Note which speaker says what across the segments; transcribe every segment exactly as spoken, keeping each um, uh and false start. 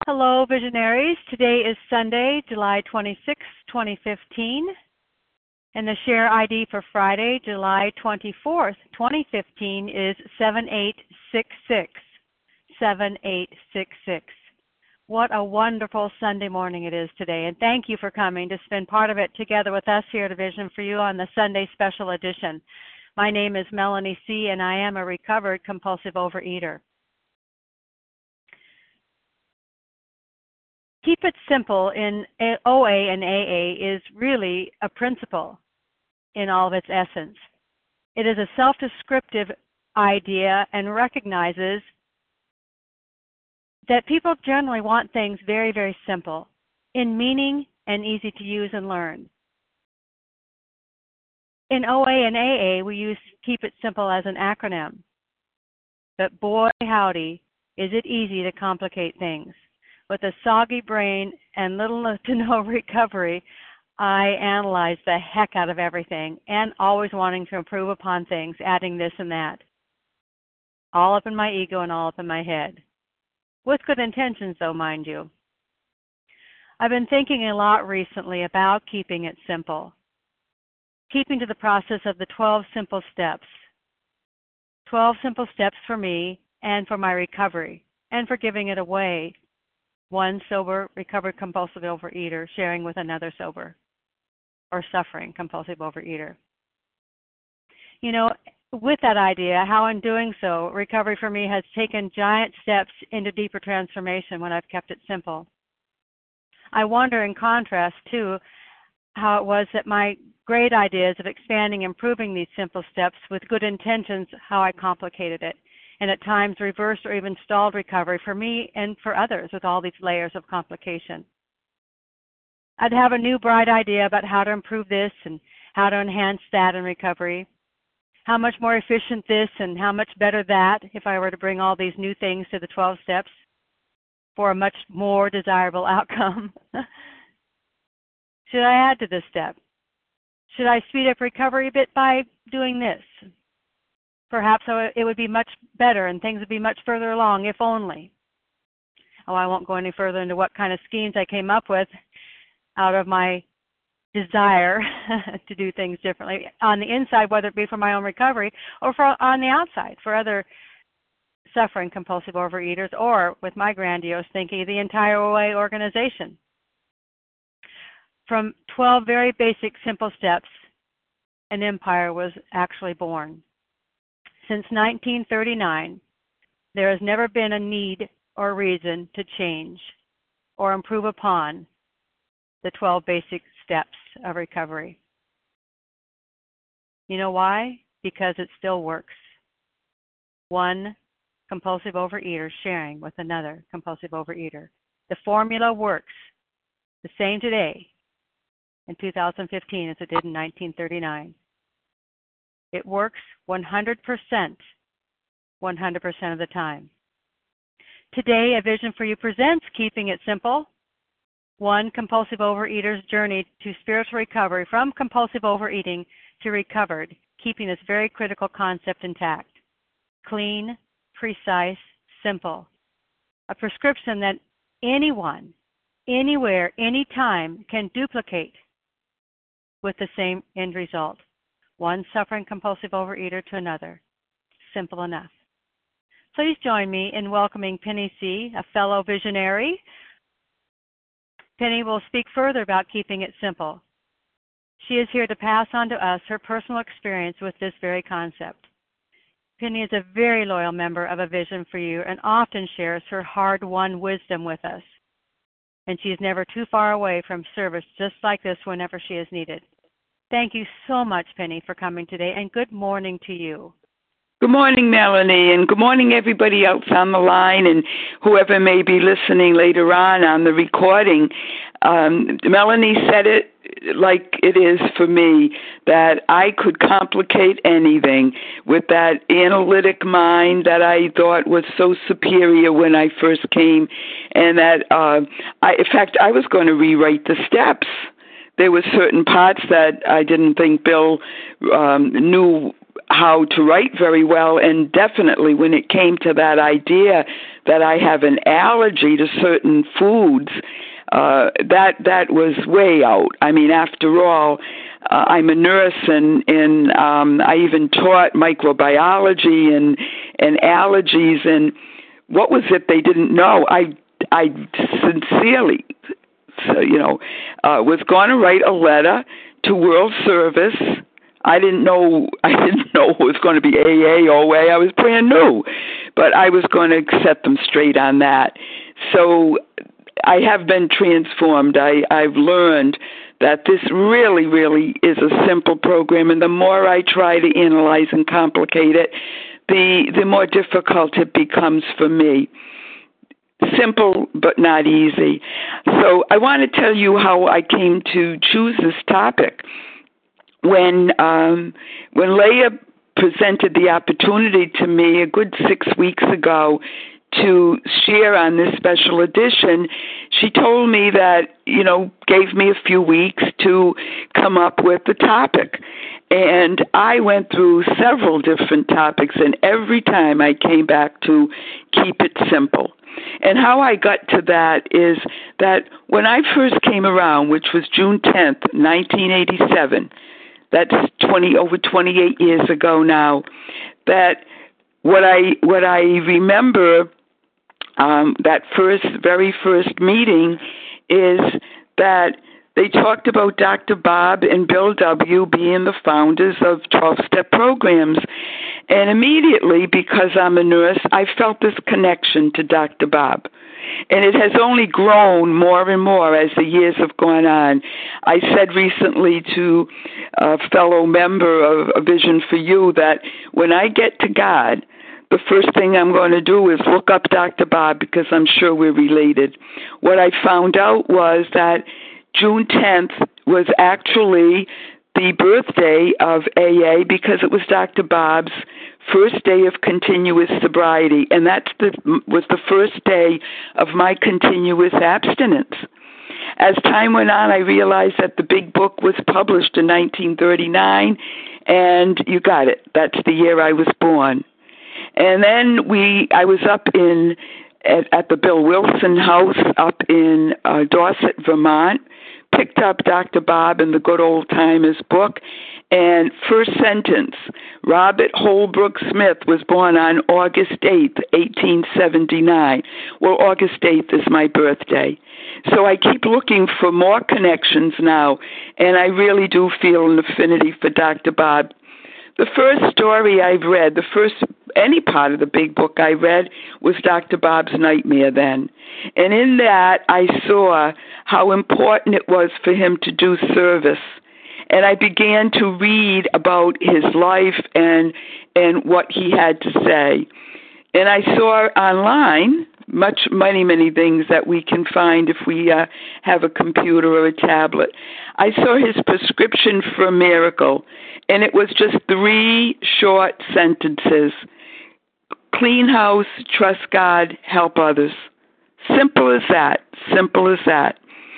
Speaker 1: Hello, visionaries. Today is Sunday, July twenty-sixth, twenty fifteen, and the share I D for Friday, July twenty-fourth, twenty fifteen is seven eight six six. seven eight six six. What a wonderful Sunday morning it is today, and thank you for coming to spend part of it together with us here at Vision for You on the Sunday Special Edition. My name is Melanie C., and I am a recovered compulsive overeater. Keep it simple in O A and A A is really a principle in all of its essence. It is a self-descriptive idea and recognizes that people generally want things very, very simple, in meaning and easy to use and learn. In O A and A A, we use Keep It Simple as an acronym. But boy, howdy, is it easy to complicate things. With a soggy brain and little to no recovery, I analyze the heck out of everything and always wanting to improve upon things, adding this and that. All up in my ego and all up in my head. With good intentions, though, mind you. I've been thinking a lot recently about keeping it simple. Keeping to the process of the twelve simple steps. twelve simple steps for me and for my recovery, and for giving it away. One sober, recovered compulsive overeater sharing with another sober or suffering compulsive overeater. You know, with that idea, how in doing so, recovery for me has taken giant steps into deeper transformation when I've kept it simple. I wonder, in contrast, too, how it was that my great ideas of expanding, improving these simple steps with good intentions, how I complicated it, and at times reversed or even stalled recovery for me and for others with all these layers of complication. I'd have a new bright idea about how to improve this and how to enhance that in recovery, how much more efficient this and how much better that if I were to bring all these new things to the twelve steps for a much more desirable outcome. Should I add to this step? Should I speed up recovery a bit by doing this? Perhaps it would be much better and things would be much further along, if only. Oh, I won't go any further into what kind of schemes I came up with out of my desire to do things differently on the inside, whether it be for my own recovery or for on the outside for other suffering compulsive overeaters, or with my grandiose thinking, the entire O A organization. From twelve very basic, simple steps, an empire was actually born. Since nineteen thirty-nine, there has never been a need or reason to change or improve upon the twelve basic steps of recovery. You know why? Because it still works. One compulsive overeater sharing with another compulsive overeater. The formula works the same today in two thousand fifteen as it did in nineteen thirty-nine. It works one hundred percent, one hundred percent of the time. Today, A Vision for You presents Keeping It Simple, one compulsive overeater's journey to spiritual recovery from compulsive overeating to recovered, keeping this very critical concept intact. Clean, precise, simple. A prescription that anyone, anywhere, anytime can duplicate with the same end result. One suffering compulsive overeater to another. Simple enough. Please join me in welcoming Penny C., a fellow visionary. Penny will speak further about keeping it simple. She is here to pass on to us her personal experience with this very concept. Penny is a very loyal member of A Vision for You and often shares her hard-won wisdom with us. And she is never too far away from service just like this whenever she is needed. Thank you so much, Penny, for coming today, and good morning to you.
Speaker 2: Good morning, Melanie, and good morning, everybody else on the line and whoever may be listening later on on the recording. Um, Melanie said it like it is for me, that I could complicate anything with that analytic mind that I thought was so superior when I first came, and that, uh, I, in fact, I was going to rewrite the steps. There were certain parts that I didn't think Bill um, knew how to write very well, and definitely when it came to that idea that I have an allergy to certain foods, uh, that that was way out. I mean, after all, uh, I'm a nurse, and, and um, I even taught microbiology and and allergies, and what was it they didn't know? I I sincerely, you know, uh, was going to write a letter to World Service. I didn't know I didn't know it was going to be A A, O A. I was brand new, but I was going to set them straight on that. So I have been transformed. I, I've learned that this really, really is a simple program, and the more I try to analyze and complicate it, the the more difficult it becomes for me. Simple, but not easy. So I want to tell you how I came to choose this topic. When um, when Leah presented the opportunity to me a good six weeks ago to share on this special edition, she told me that, you know, gave me a few weeks to come up with the topic. And I went through several different topics, and every time I came back to keep it simple. And how I got to that is that when I first came around, which was June tenth, nineteen eighty-seven, that's twenty over twenty-eight years ago now, that what I what I remember um, that first very first meeting is that they talked about Doctor Bob and Bill W. being the founders of twelve-step programs. And immediately, because I'm a nurse, I felt this connection to Doctor Bob. And it has only grown more and more as the years have gone on. I said recently to a fellow member of A Vision for You that when I get to God, the first thing I'm going to do is look up Doctor Bob, because I'm sure we're related. What I found out was that June tenth was actually the birthday of A A, because it was Doctor Bob's first day of continuous sobriety, and that was the first day of my continuous abstinence. As time went on, I realized that the big book was published in nineteen thirty-nine, and you got it. That's the year I was born. And then we, I was up in at, at the Bill Wilson House up in uh, Dorset, Vermont, picked up Doctor Bob and the Good Old Timers book, and first sentence, Robert Holbrook Smith was born on August eighth, eighteen seventy-nine. Well, August eighth is my birthday. So I keep looking for more connections now, and I really do feel an affinity for Doctor Bob. The first story I've read, the first, any part of the big book I read, was Doctor Bob's Nightmare then. And in that, I saw how important it was for him to do service. And I began to read about his life and and what he had to say. And I saw online much, many, many things that we can find if we uh, have a computer or a tablet. I saw his prescription for a miracle, and it was just three short sentences. Clean house, trust God, help others. Simple as that, simple as that.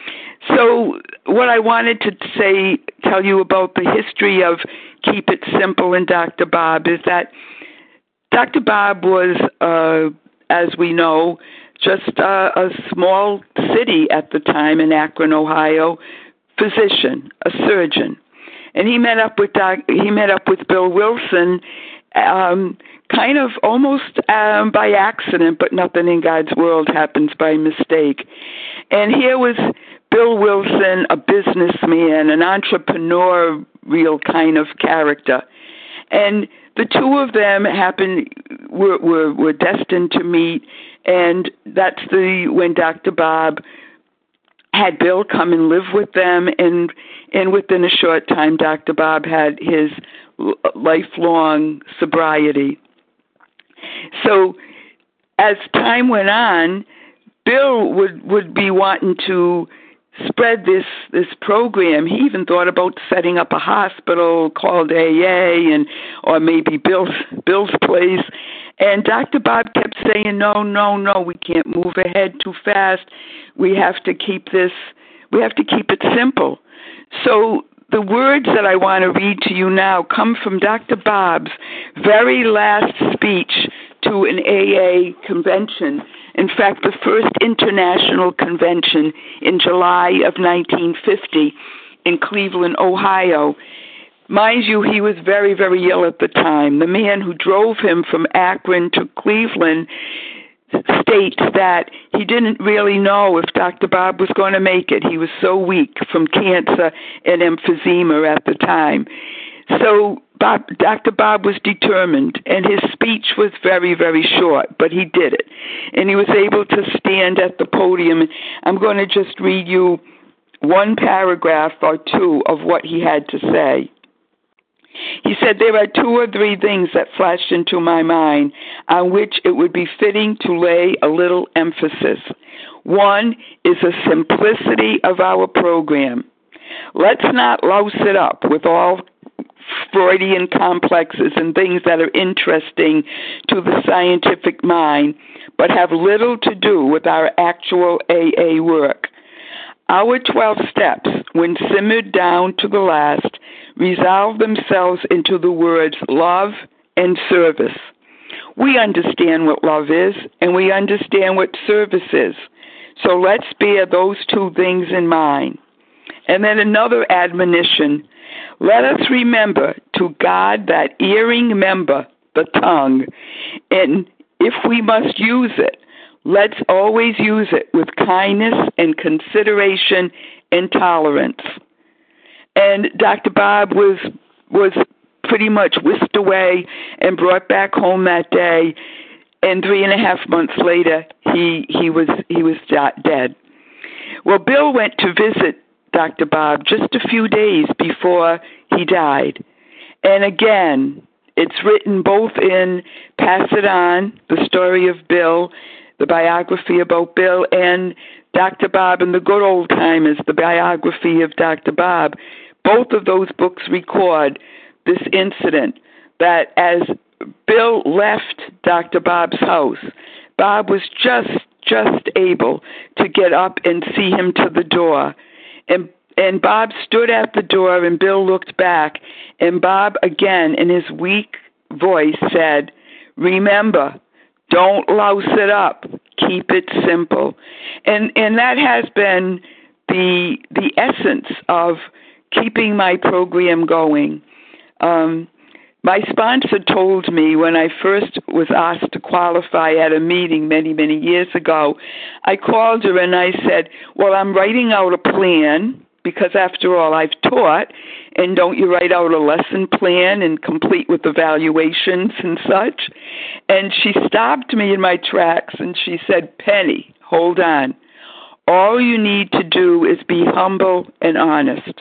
Speaker 2: So what I wanted to say, tell you about the history of Keep It Simple and Doctor Bob is that Doctor Bob was, uh, as we know, just uh, a small city at the time in Akron, Ohio, physician, a surgeon. And he met up with doc, he met up with Bill Wilson um, kind of almost um, by accident, but nothing in God's world happens by mistake. And here was Bill Wilson, a businessman, an entrepreneur, real kind of character. And the two of them happened, were, were, were destined to meet, and that's the when Doctor Bob had Bill come and live with them, and and within a short time, Doctor Bob had his lifelong sobriety. So as time went on, Bill would, would be wanting to spread this this program. He even thought about setting up a hospital called A A, and or maybe Bill's Bill's place. And Doctor Bob kept saying, no, no, no, we can't move ahead too fast. We have to keep this, we have to keep it simple. So the words that I want to read to you now come from Doctor Bob's very last speech to an A A convention. In fact, the first international convention in July of nineteen fifty in Cleveland, Ohio. Mind you, he was very, very ill at the time. The man who drove him from Akron to Cleveland states that he didn't really know if Doctor Bob was going to make it. He was so weak from cancer and emphysema at the time. So Bob, Doctor Bob was determined, and his speech was very, very short, but he did it. And he was able to stand at the podium. I'm going to just read you one paragraph or two of what he had to say. He said, there are two or three things that flashed into my mind on which it would be fitting to lay a little emphasis. One is the simplicity of our program. Let's not louse it up with all Freudian complexes and things that are interesting to the scientific mind, but have little to do with our actual A A work. Our twelve steps, when simmered down to the last, resolve themselves into the words love and service. We understand what love is, and we understand what service is. So let's bear those two things in mind. And then another admonition. Let us remember to guard that earring member, the tongue, and if we must use it, let's always use it with kindness and consideration and tolerance. And Doctor Bob was was pretty much whisked away and brought back home that day. And three and a half months later, he he was he was dead. Well, Bill went to visit Doctor Bob just a few days before he died. And again, it's written both in Pass It On, the story of Bill, the biography about Bill, and Doctor Bob and the Good Old Timers, the biography of Doctor Bob. Both of those books record this incident that as Bill left Doctor Bob's house, Bob was just just able to get up and see him to the door. And and Bob stood at the door, and Bill looked back, and Bob again in his weak voice said, remember, don't louse it up. Keep it simple. And and that has been the the essence of keeping my program going. Um, my sponsor told me when I first was asked to qualify at a meeting many, many years ago, I called her and I said, well, I'm writing out a plan because after all, I've taught, and don't you write out a lesson plan and complete with evaluations and such? And she stopped me in my tracks and she said, Penny, hold on. All you need to do is be humble and honest.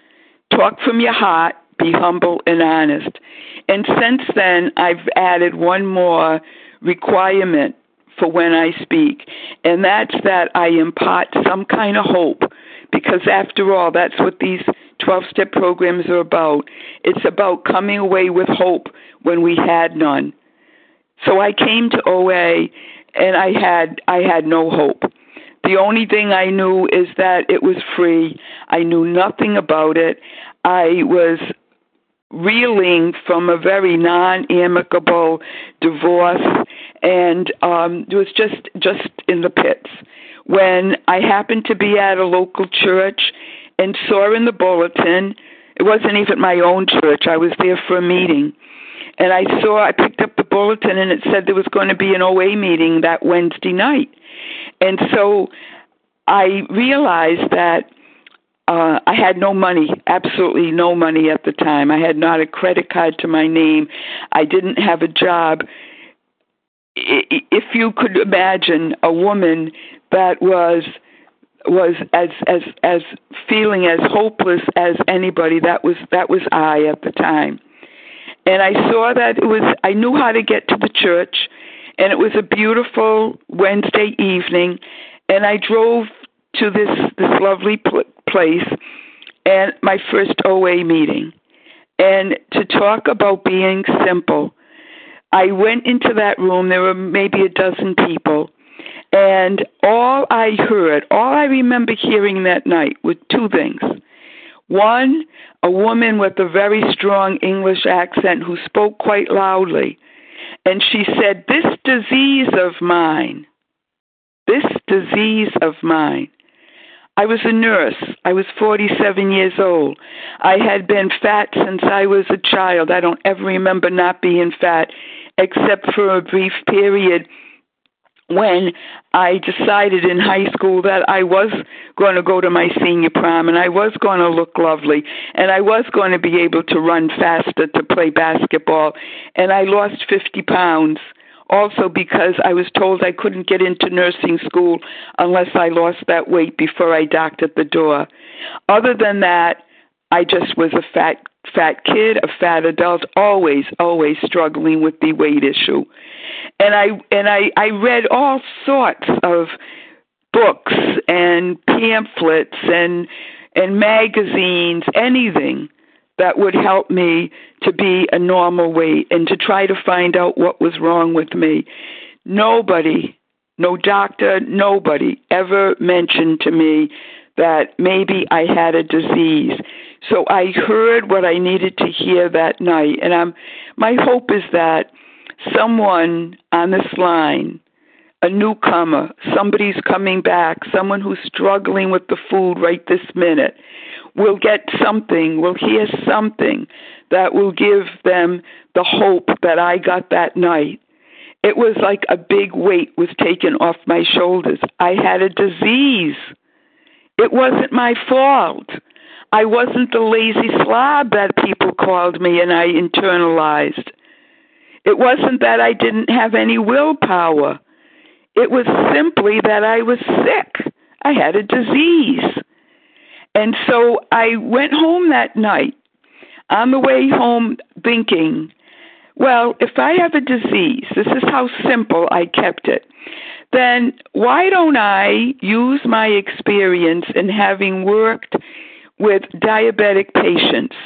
Speaker 2: Talk from your heart, be humble and honest. And since then, I've added one more requirement for when I speak, and that's that I impart some kind of hope, because after all, that's what these twelve-step programs are about. It's about coming away with hope when we had none. So I came to O A, and I had I had no hope. The only thing I knew is that it was free. I knew nothing about it. I was reeling from a very non-amicable divorce, and um, it was just, just in the pits. When I happened to be at a local church and saw in the bulletin, it wasn't even my own church, I was there for a meeting, and I saw, I picked up the bulletin and it said there was going to be an O A meeting that Wednesday night. And so I realized that uh, I had no money, absolutely no money at the time. I had not a credit card to my name. I didn't have a job. If you could imagine a woman that was was as as as feeling as hopeless as anybody, that was that was I at the time. And I saw that it was, I knew how to get to the church, and it was a beautiful Wednesday evening, and I drove to this, this lovely pl- place, and my first O A meeting. And to talk about being simple, I went into that room, there were maybe a dozen people, and all I heard, all I remember hearing that night were two things. One, a woman with a very strong English accent who spoke quite loudly. And she said, "This disease of mine, this disease of mine." I was a nurse. I was forty-seven years old. I had been fat since I was a child. I don't ever remember not being fat, except for a brief period when I decided in high school that I was going to go to my senior prom and I was going to look lovely and I was going to be able to run faster to play basketball. And I lost fifty pounds. Also because I was told I couldn't get into nursing school unless I lost that weight before I docked at the door. Other than that, I just was a fat, fat kid, a fat adult, always, always struggling with the weight issue. And I and I, I read all sorts of books and pamphlets and and magazines, anything that would help me to be a normal weight and to try to find out what was wrong with me. Nobody, no doctor, nobody ever mentioned to me that maybe I had a disease. So I heard what I needed to hear that night. And I'm, my hope is that someone on this line, a newcomer, somebody's coming back, someone who's struggling with the food right this minute, will get something, will hear something that will give them the hope that I got that night. It was like a big weight was taken off my shoulders. I had a disease. It wasn't my fault. I wasn't the lazy slob that people called me and I internalized. It wasn't that I didn't have any willpower. It was simply that I was sick. I had a disease. And so I went home that night, on the way home thinking, well, if I have a disease, this is how simple I kept it, then why don't I use my experience in having worked with diabetic patients,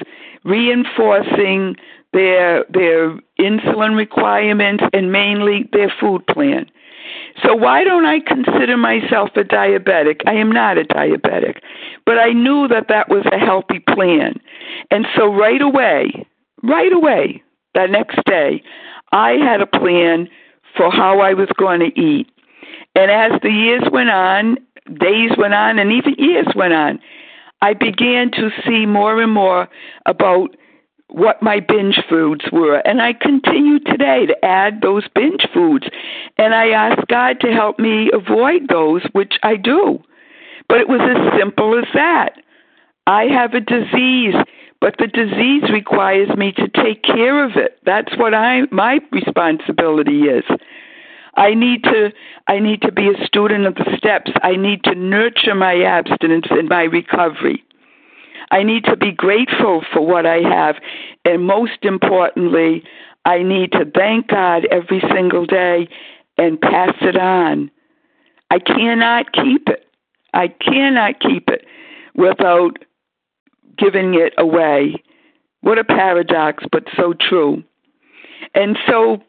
Speaker 2: reinforcing their their insulin requirements and mainly their food plan. So why don't I consider myself a diabetic? I am not a diabetic, but I knew that that was a healthy plan. And so right away, right away, that next day, I had a plan for how I was going to eat. And as the years went on, days went on, and even years went on, I began to see more and more about what my binge foods were. And I continue today to add those binge foods. And I ask God to help me avoid those, which I do. But it was as simple as that. I have a disease, but the disease requires me to take care of it. That's what I my responsibility is. I need to I need to be a student of the steps. I need to nurture my abstinence and my recovery. I need to be grateful for what I have. And most importantly, I need to thank God every single day and pass it on. I cannot keep it. I cannot keep it without giving it away. What a paradox, but so true. And so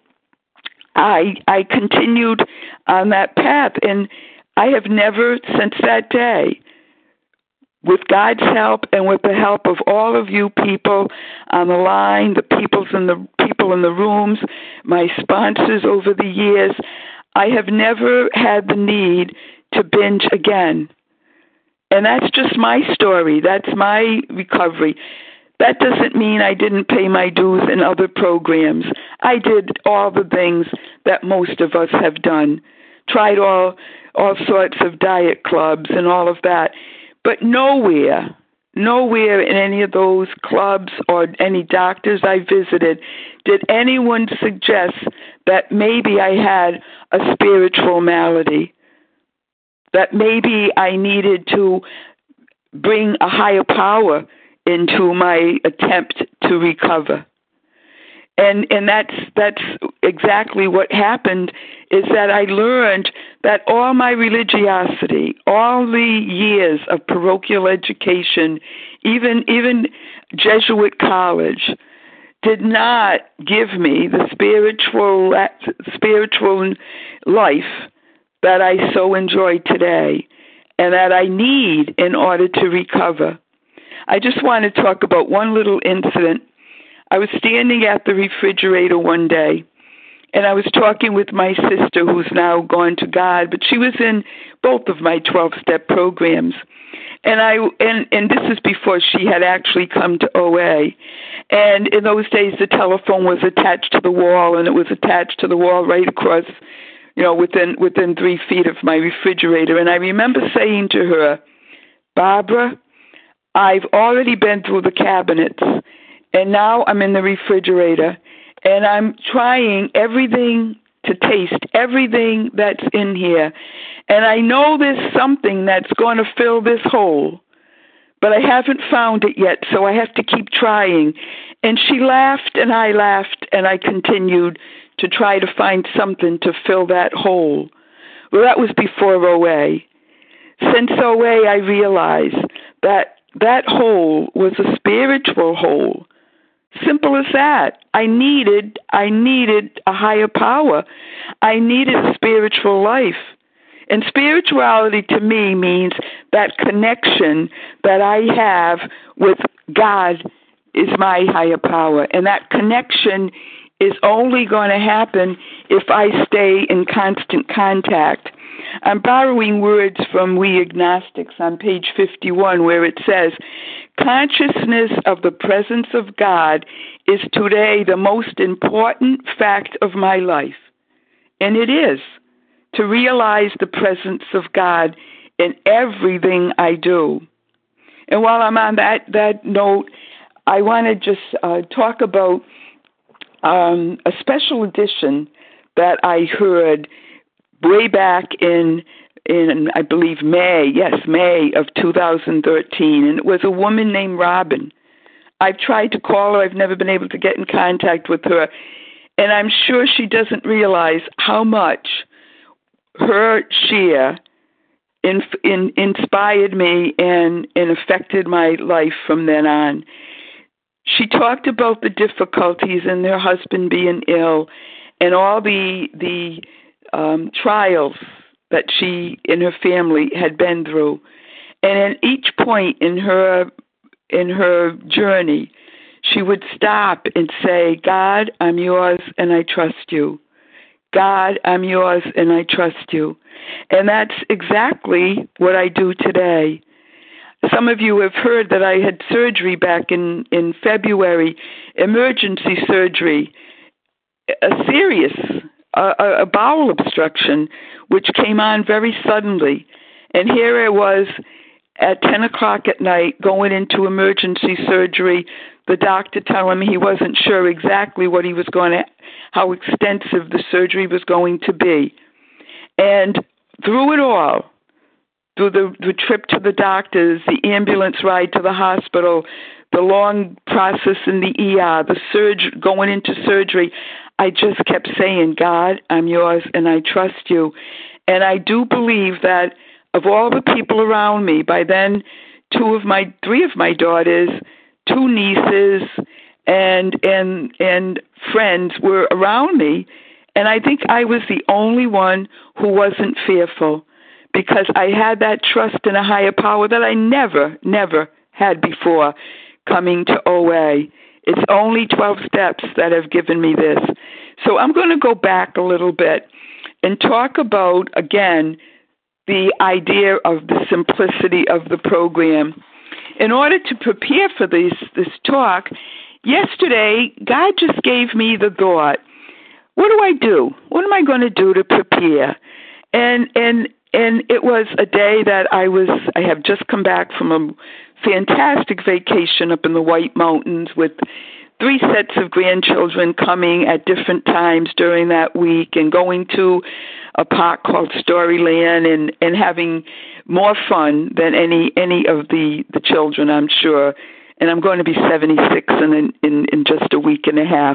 Speaker 2: I I continued on that path, and I have never, since that day, with God's help and with the help of all of you people on the line, the peoples in the people in the rooms, my sponsors over the years, I have never had the need to binge again. And that's just my story. That's my recovery. That doesn't mean I didn't pay my dues in other programs. I did all the things that most of us have done. Tried all all sorts of diet clubs and all of that. But nowhere, nowhere in any of those clubs or any doctors I visited did anyone suggest that maybe I had a spiritual malady, that maybe I needed to bring a higher power into my attempt to recover. And and that's that's exactly what happened, is that I learned that all my religiosity, all the years of parochial education, even even Jesuit college, did not give me the spiritual spiritual life that I so enjoy today and that I need in order to recover. I just want to talk about one little incident. I was standing at the refrigerator one day, and I was talking with my sister, who's now gone to God, but she was in both of my twelve-step programs. And I and, and this is before she had actually come to O A. And in those days, the telephone was attached to the wall, and it was attached to the wall right across, you know, within within three feet of my refrigerator. And I remember saying to her, Barbara, I've already been through the cabinets, and now I'm in the refrigerator, and I'm trying everything to taste everything that's in here. And I know there's something that's going to fill this hole, but I haven't found it yet, so I have to keep trying. And she laughed, and I laughed, and I continued to try to find something to fill that hole. Well, that was before O A. Since O A, I realized that that hole was a spiritual hole. Simple as that. I needed, I needed a higher power. I needed a spiritual life. And spirituality to me means that connection that I have with God is my higher power. And that connection is only going to happen if I stay in constant contact. I'm borrowing words from We Agnostics on page fifty-one, where it says, consciousness of the presence of God is today the most important fact of my life. And it is, to realize the presence of God in everything I do. And while I'm on that, that note, I want to just uh, talk about um, a special edition that I heard way back in, in I believe, May, yes, May of two thousand thirteen, and it was a woman named Robin. I've tried to call her. I've never been able to get in contact with her, and I'm sure she doesn't realize how much her share in, in, inspired me and, and affected my life from then on. She talked about the difficulties in her husband being ill and all the the um, trials that she and her family had been through. And at each point in her in her journey, she would stop and say, God, I'm yours and I trust you. God, I'm yours and I trust you. And that's exactly what I do today. Some of you have heard that I had surgery back in, in February, emergency surgery, a serious a, a bowel obstruction, which came on very suddenly. And here I was at ten o'clock at night going into emergency surgery, the doctor telling me he wasn't sure exactly what he was going to, how extensive the surgery was going to be. And through it all, through the, the trip to the doctors, the ambulance ride to the hospital, the long process in the E R, the surg- going into surgery, I just kept saying, God, I'm yours and I trust you. And I do believe that of all the people around me, by then two of my, three of my daughters, two nieces, and and and friends were around me, and I think I was the only one who wasn't fearful, because I had that trust in a higher power that I never, never had before coming to O A. It's only twelve steps that have given me this. So I'm going to go back a little bit and talk about, again, the idea of the simplicity of the program. In order to prepare for this, this talk, yesterday, God just gave me the thought, what do I do? What am I going to do to prepare? And and and it was a day that I was, I have just come back from a fantastic vacation up in the White Mountains with three sets of grandchildren coming at different times during that week, and going to a park called Storyland and, and having more fun than any any of the, the children, I'm sure. And I'm going to be seventy-six in in, in just a week and a half.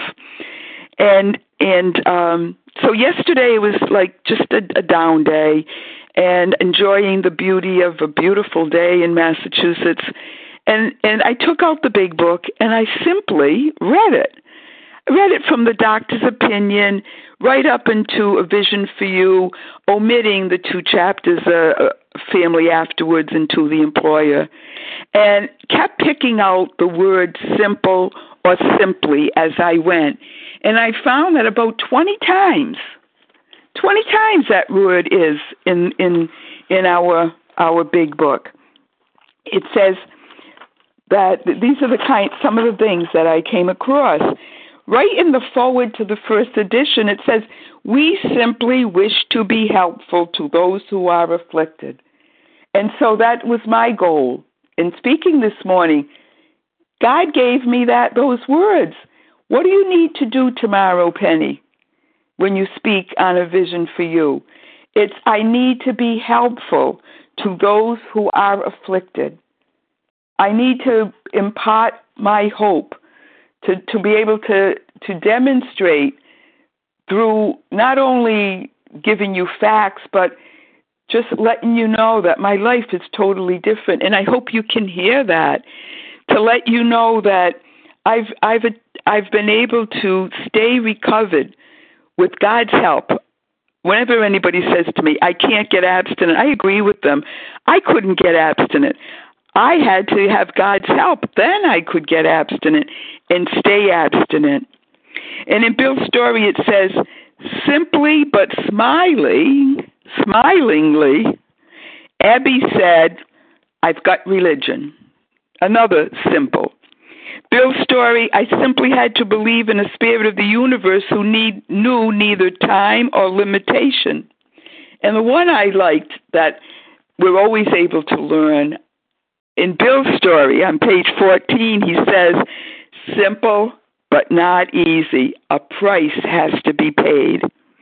Speaker 2: And and um, so yesterday was like just a, a down day, and enjoying the beauty of a beautiful day in Massachusetts. And and I took out the big book and I simply read it. I read it from the doctor's opinion right up into A Vision for You, omitting the two chapters, uh, family afterwards and to the employer, and kept picking out the word simple or simply as I went. And I found that about twenty times, twenty times that word is in in in our our big book. It says that these are the kind, some of the things that I came across. Right in the forward to the first edition, it says, "We simply wish to be helpful to those who are afflicted." And so that was my goal. In speaking this morning, God gave me that those words. What do you need to do tomorrow, Penny, when you speak on a vision for you? It's, I need to be helpful to those who are afflicted. I need to impart my hope, to, to be able to, to demonstrate through not only giving you facts, but just letting you know that my life is totally different. And I hope you can hear that, to let you know that I've, I've, I've been able to stay recovered with God's help. Whenever anybody says to me, I can't get abstinent, I agree with them. I couldn't get abstinent. I had to have God's help. Then I could get abstinent and stay abstinent. And in Bill's story, it says, simply but smiling, smilingly, Abby said, I've got religion. Another simple. Bill's story, I simply had to believe in a spirit of the universe who need, knew neither time or limitation. And the one I liked that we're always able to learn, in Bill's story on page fourteen, he says, simple but not easy. A price has to be paid.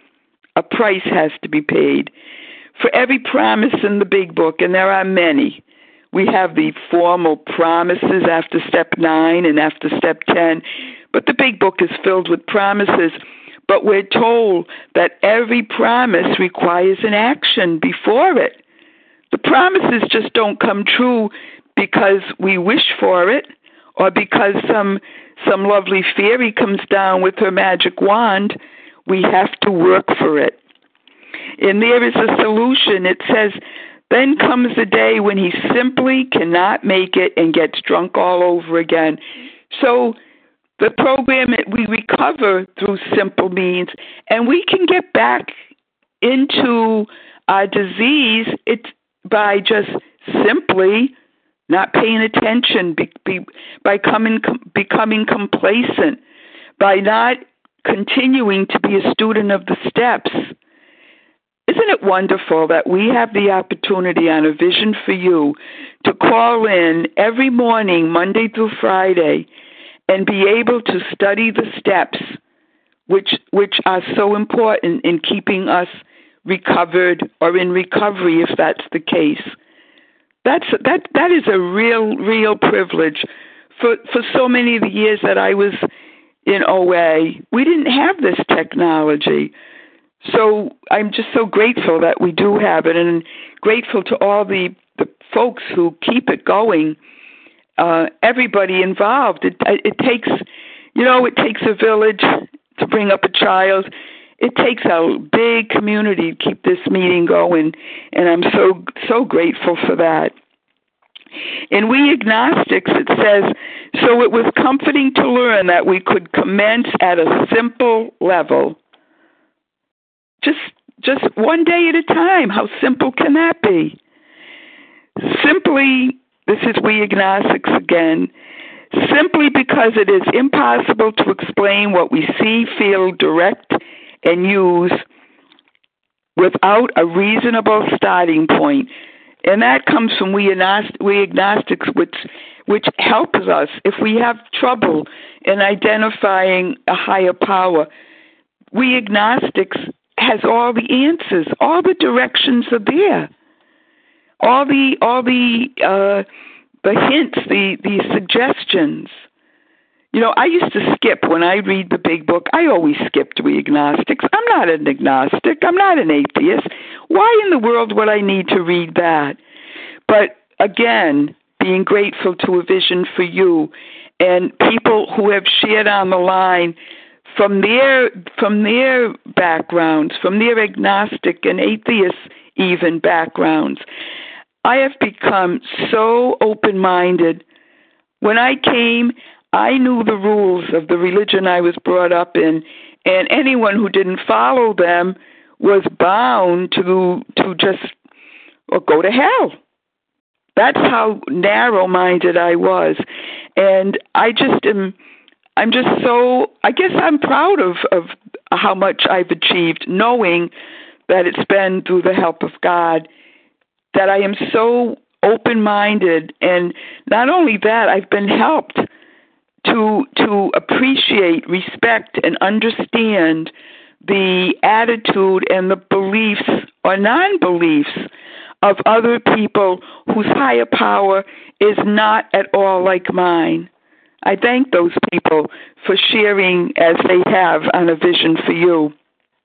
Speaker 2: A price has to be paid. For every promise in the big book, and there are many, we have the formal promises after step nine and after step ten, but the big book is filled with promises. But we're told that every promise requires an action before it. The promises just don't come true because we wish for it or because some some lovely fairy comes down with her magic wand. We have to work for it. And there is a solution. It says, then comes the day when he simply cannot make it and gets drunk all over again. So the program, we recover through simple means, and we can get back into our disease it's by just simply not paying attention, be, be, by coming, com, becoming complacent, by not continuing to be a student of the steps. Isn't it wonderful that we have the opportunity on A Vision for You to call in every morning, Monday through Friday, and be able to study the steps, which which are so important in keeping us recovered or in recovery, if that's the case. That's that that is a real, real privilege. For for so many of the years that I was in O A, we didn't have this technology. So I'm just so grateful that we do have it, and grateful to all the, the folks who keep it going, uh, everybody involved. It, it takes, you know, it takes a village to bring up a child. It takes a big community to keep this meeting going, and I'm so, so grateful for that. In We Agnostics, it says, so it was comforting to learn that we could commence at a simple level. Just just one day at a time. How simple can that be? Simply, this is We Agnostics again, simply because it is impossible to explain what we see, feel, direct, and use without a reasonable starting point. And that comes from We Agnostics, which, which helps us if we have trouble in identifying a higher power. We Agnostics has all the answers, all the directions are there, all the all the uh, the hints, the the suggestions. You know, I used to skip when I read the big book. I always skipped We Agnostics. I'm not an agnostic. I'm not an atheist. Why in the world would I need to read that? But again, being grateful to A Vision for You and people who have shared on the line from their from their backgrounds, from their agnostic and atheist even backgrounds. I have become so open-minded. When I came, I knew the rules of the religion I was brought up in, and anyone who didn't follow them was bound to to just or go to hell. That's how narrow-minded I was. And I just am, I'm just so, I guess I'm proud of, of how much I've achieved, knowing that it's been through the help of God, that I am so open-minded. And not only that, I've been helped to to appreciate, respect, and understand the attitude and the beliefs or non-beliefs of other people whose higher power is not at all like mine. I thank those people for sharing as they have on A Vision for You.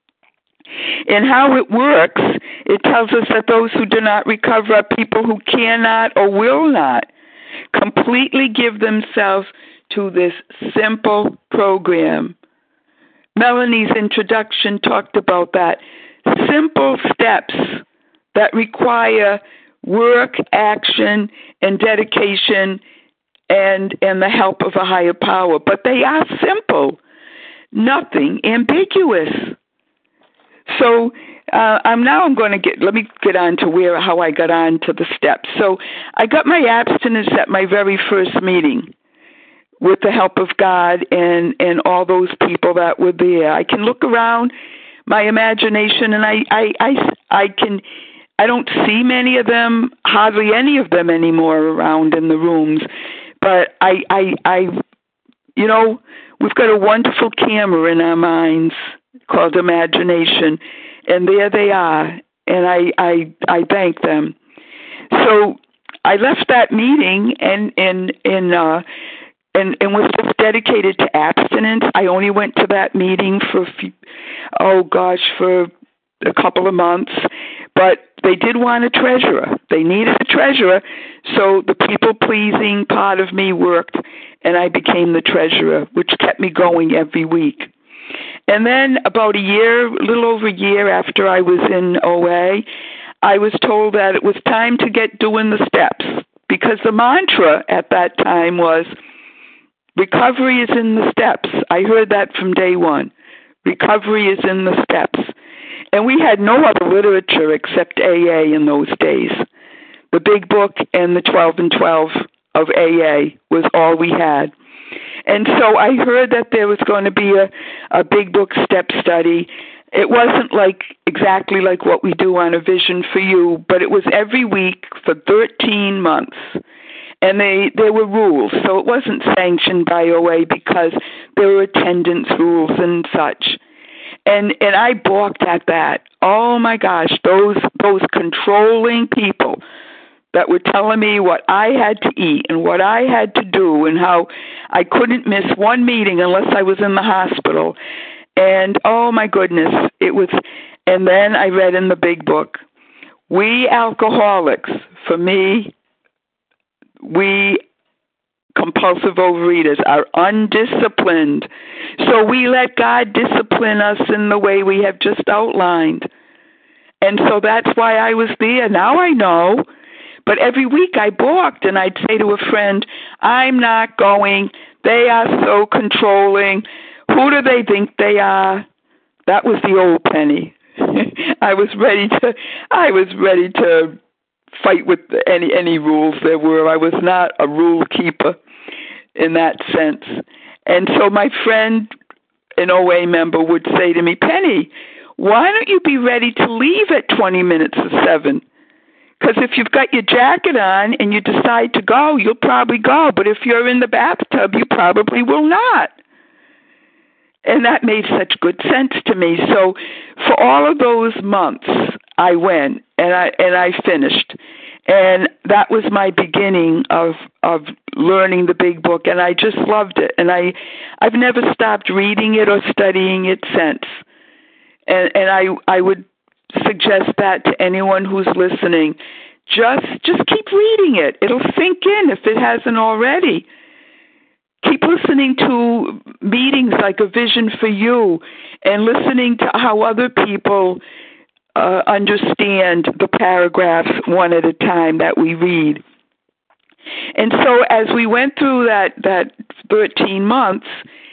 Speaker 2: And how it works, it tells us that those who do not recover are people who cannot or will not completely give themselves to this simple program. Melanie's introduction talked about that. Simple steps that require work, action, and dedication and, and the help of a higher power. But they are simple, nothing ambiguous. So uh, I'm now I'm going to get, let me get on to where, how I got on to the steps. So I got my abstinence at my very first meeting with the help of God and, and all those people that were there. I can look around my imagination and I, I, I, I can, I don't see many of them, hardly any of them anymore around in the rooms. But I, I, I, you know, we've got a wonderful camera in our minds called imagination, and there they are, and I, I, I thank them. So I left that meeting and and and uh, and and was just dedicated to abstinence. I only went to that meeting for a few, oh gosh, for a couple of months, but they did want a treasurer. They needed a treasurer, so the people-pleasing part of me worked, and I became the treasurer, which kept me going every week. And then about a year, a little over a year after I was in O A, I was told that it was time to get doing the steps, because the mantra at that time was, recovery is in the steps. I heard that from day one. Recovery is in the steps. And we had no other literature except A A in those days. The big book and the twelve and twelve of A A was all we had. And so I heard that there was going to be a, a big book step study. It wasn't like exactly like what we do on A Vision for You, but it was every week for thirteen months. And they there were rules, so it wasn't sanctioned by O A because there were attendance rules and such. And and I balked at that. Oh my gosh, those those controlling people that were telling me what I had to eat and what I had to do and how I couldn't miss one meeting unless I was in the hospital. And oh my goodness, it was. And then I read in the big book, we alcoholics, for me, we compulsive overeaters are undisciplined. So we let God discipline us in the way we have just outlined. And so that's why I was there. Now I know. But every week I balked, and I'd say to a friend, I'm not going. They are so controlling. Who do they think they are? That was the old Penny. I was ready to I was ready to fight with any any rules there were. I was not a rule keeper in that sense. And so my friend, an O A member, would say to me, Penny, why don't you be ready to leave at twenty minutes to seven? Because if you've got your jacket on and you decide to go, you'll probably go. But if you're in the bathtub, you probably will not. And that made such good sense to me. So for all of those months, I went and I and I finished. And that was my beginning of of learning the big book, and I just loved it. And I, I've never stopped reading it or studying it since. And and I I would suggest that to anyone who's listening. Just just keep reading it. It'll sink in if it hasn't already. Keep listening to meetings like A Vision for You and listening to how other people uh, understand the paragraphs one at a time that we read. And so as we went through that, that thirteen months,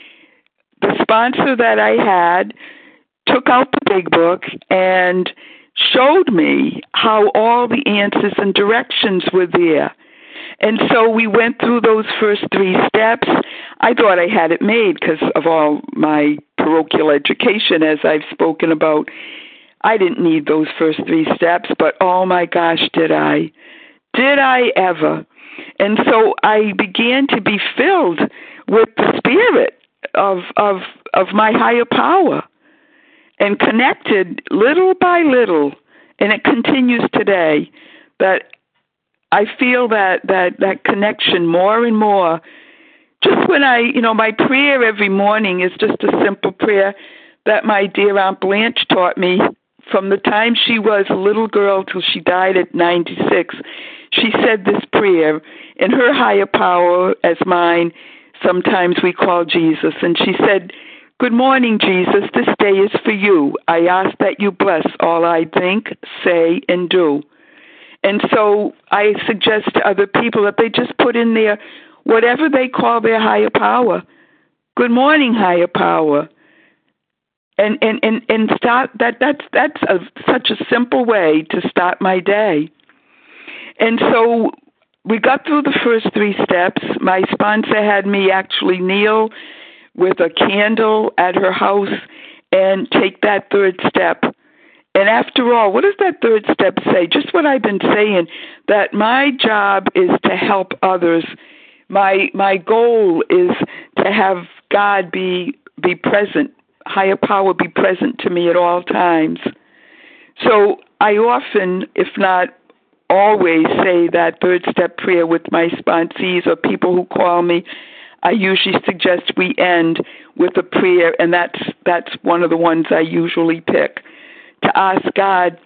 Speaker 2: the sponsor that I had took out the big book and showed me how all the answers and directions were there. And so we went through those first three steps. I thought I had it made because of all my parochial education, as I've spoken about. I didn't need those first three steps, but oh my gosh, did I. Did I ever. And so I began to be filled with the spirit of of of my higher power and connected little by little, and it continues today, that I feel that, that, that connection more and more. Just when I, you know, my prayer every morning is just a simple prayer that my dear Aunt Blanche taught me from the time she was a little girl till she died at ninety-six. She said this prayer, in her higher power as mine, sometimes we call Jesus, and she said, "Good morning, Jesus. This day is for you. I ask that you bless all I think, say, and do." And so I suggest to other people that they just put in there whatever they call their higher power. Good morning, higher power. And and, and, and start that that's that's a, such a simple way to start my day. And so we got through the first three steps. My sponsor had me actually kneel with a candle at her house and take that third step. And after all, what does that third step say? Just what I've been saying, that my job is to help others. My my goal is to have God be be present, higher power be present to me at all times. So I often, if not always, say that third step prayer with my sponsees or people who call me. I usually suggest we end with a prayer, and that's that's one of the ones I usually pick, to ask God,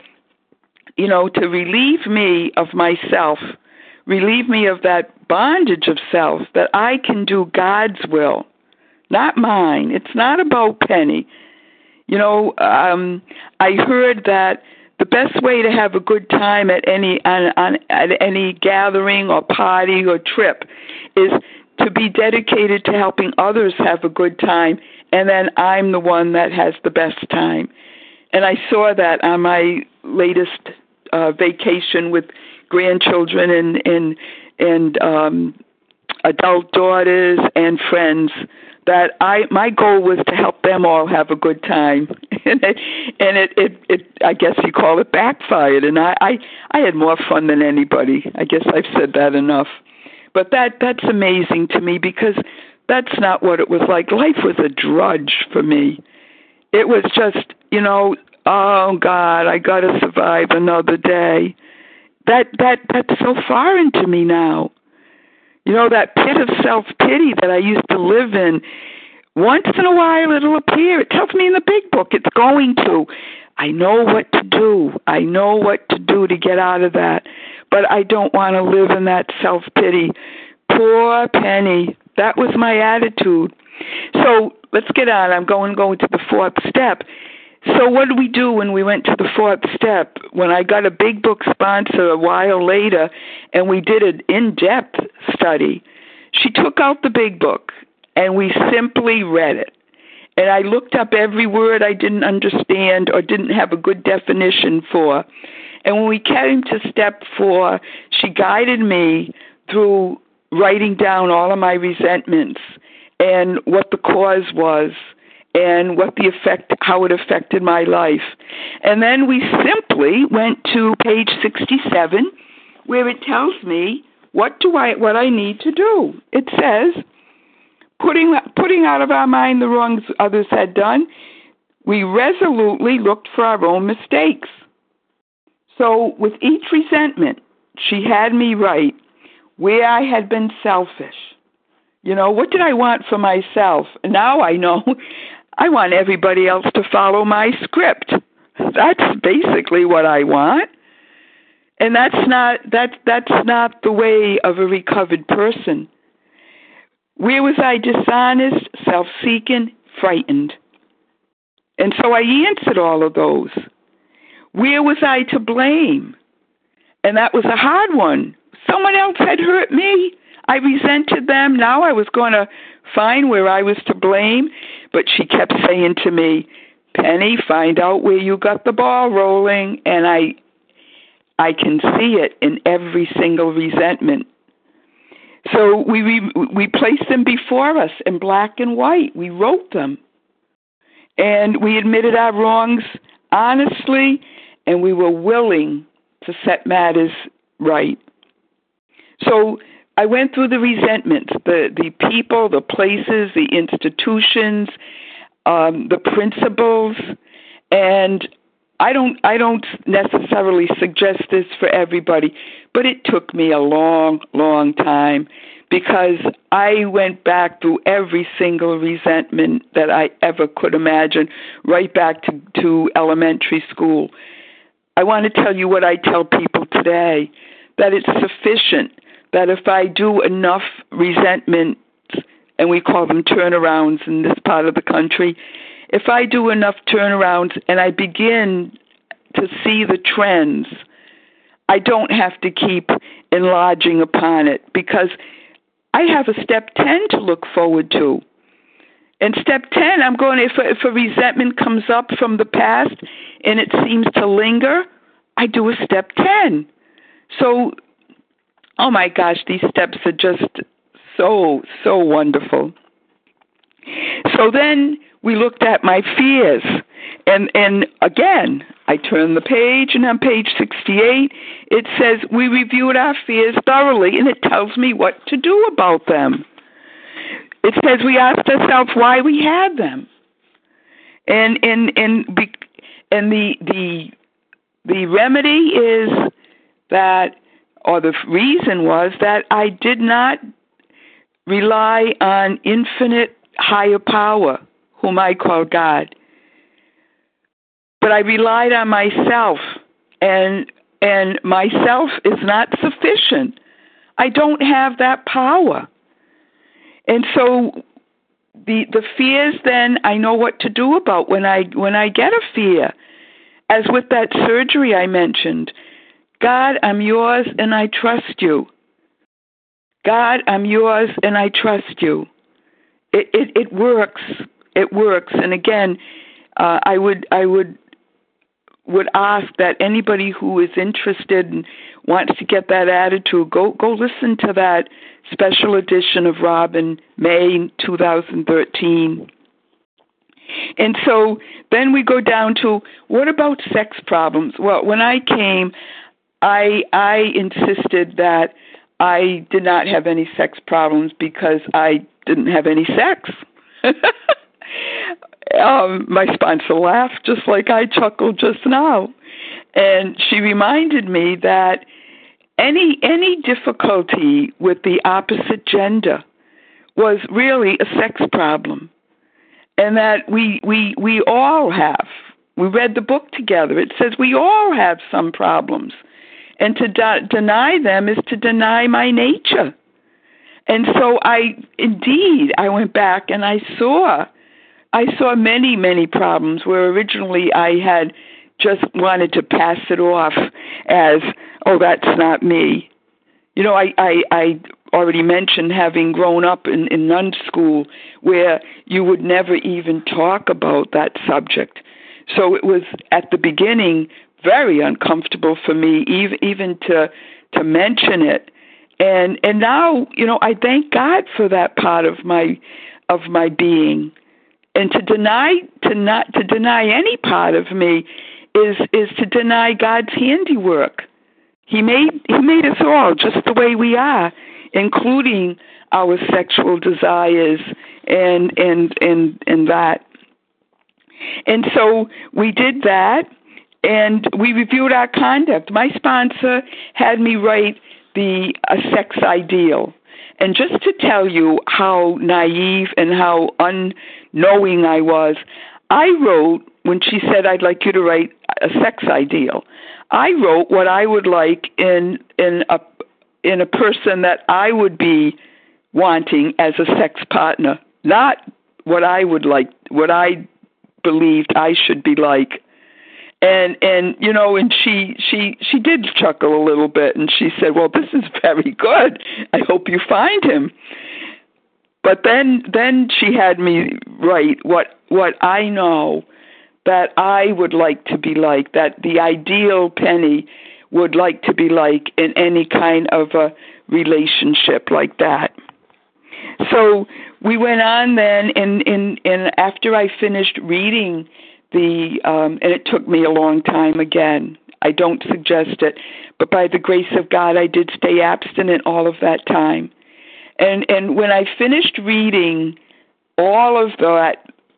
Speaker 2: you know, to relieve me of myself, relieve me of that bondage of self, that I can do God's will, not mine. It's not about Penny. You know, um, I heard that the best way to have a good time at any on, on, at any gathering or party or trip is to be dedicated to helping others have a good time, and then I'm the one that has the best time. And I saw that on my latest uh, vacation with grandchildren and and and um, adult daughters and friends, that I my goal was to help them all have a good time, and it, and it, it, it I guess you call it backfired, and I, I I had more fun than anybody. I guess I've said that enough, but that that's amazing to me, because that's not what it was like. Life was a drudge for me. It was just, you know, oh God, I got to survive another day. That that that's so foreign to me now. You know, that pit of self-pity that I used to live in, once in a while it'll appear. It tells me in the big book it's going to. I know what to do. I know what to do to get out of that. But I don't want to live in that self-pity. Poor Penny. That was my attitude. So let's get on. I'm going, going to the fourth step. So what did we do when we went to the fourth step? When I got a big book sponsor a while later and we did an in-depth study, she took out the big book and we simply read it. And I looked up every word I didn't understand or didn't have a good definition for. And when we came to step four, she guided me through writing down all of my resentments and what the cause was, and what the effect, how it affected my life. And then we simply went to page sixty-seven, where it tells me what do I, what I need to do. It says, putting putting out of our mind the wrongs others had done, we resolutely looked for our own mistakes. So with each resentment, she had me write where I had been selfish. You know, what did I want for myself? Now I know I want everybody else to follow my script. That's basically what I want. And that's not that that's not the way of a recovered person. Where was I dishonest, self-seeking, frightened? And so I answered all of those. Where was I to blame? And that was a hard one. Someone else had hurt me. I resented them. Now I was going to find where I was to blame. But she kept saying to me, Penny, find out where you got the ball rolling. And I I can see it in every single resentment. So we, we we placed them before us in black and white. We wrote them. And we admitted our wrongs honestly, and we were willing to set matters right. So I went through the resentments, the, the people, the places, the institutions, um, the principles, and I don't I don't necessarily suggest this for everybody, but it took me a long, long time because I went back through every single resentment that I ever could imagine, right back to, to elementary school. I want to tell you what I tell people today, that it's sufficient that if I do enough resentments, and we call them turnarounds in this part of the country, if I do enough turnarounds and I begin to see the trends, I don't have to keep enlarging upon it because I have a step ten to look forward to. And step ten, I'm going, if a, if a resentment comes up from the past and it seems to linger, I do a step ten. So, oh my gosh, these steps are just so, so wonderful. So then we looked at my fears. And, and again, I turned the page, and on page sixty-eight, it says, we reviewed our fears thoroughly, and it tells me what to do about them. It says we asked ourselves why we had them. And and and be, and the the the remedy is that, or the reason was that I did not rely on infinite higher power, whom I call God. But I relied on myself, and and myself is not sufficient. I don't have that power. And so the the fears then I know what to do about when I when I get a fear. As with that surgery I mentioned, God, I'm yours and I trust you. God, I'm yours and I trust you. It it, it works. It works. And again, uh, I would I would would ask that anybody who is interested and wants to get that attitude, go go listen to that special edition of Robin, May two thousand thirteen. And so then we go down to, what about sex problems? Well, when I came, I I insisted that I did not have any sex problems because I didn't have any sex. um, my sponsor laughed just like I chuckled just now. And she reminded me that any any difficulty with the opposite gender was really a sex problem. And that we, we, we all have. We read the book together. It says we all have some problems. And to de- deny them is to deny my nature. And so I, indeed, I went back and I saw, I saw many, many problems where originally I had just wanted to pass it off as, oh, that's not me. You know, I, I, I already mentioned having grown up in, in nun school where you would never even talk about that subject. So it was at the beginning very uncomfortable for me even, even to to mention it. And and now, you know, I thank God for that part of my of my being. And to deny to not to deny any part of me is is to deny God's handiwork. He made he made us all just the way we are, including our sexual desires and and and and that. And so we did that, and we reviewed our conduct. My sponsor had me write the a sex ideal. And just to tell you how naive and how unknowing I was, I wrote, when she said, I'd like you to write a sex ideal, I wrote what I would like in in a in a person that I would be wanting as a sex partner, not what I would like, what I believed I should be like. And and you know, and she she she did chuckle a little bit, and she said, "Well, this is very good. I hope you find him." But then then she had me write what what I know that I would like to be like, that the ideal Penny would like to be like in any kind of a relationship like that. So we went on then, and, and, and after I finished reading the, um, and it took me a long time again, I don't suggest it, but by the grace of God, I did stay abstinent all of that time. And and when I finished reading all of that,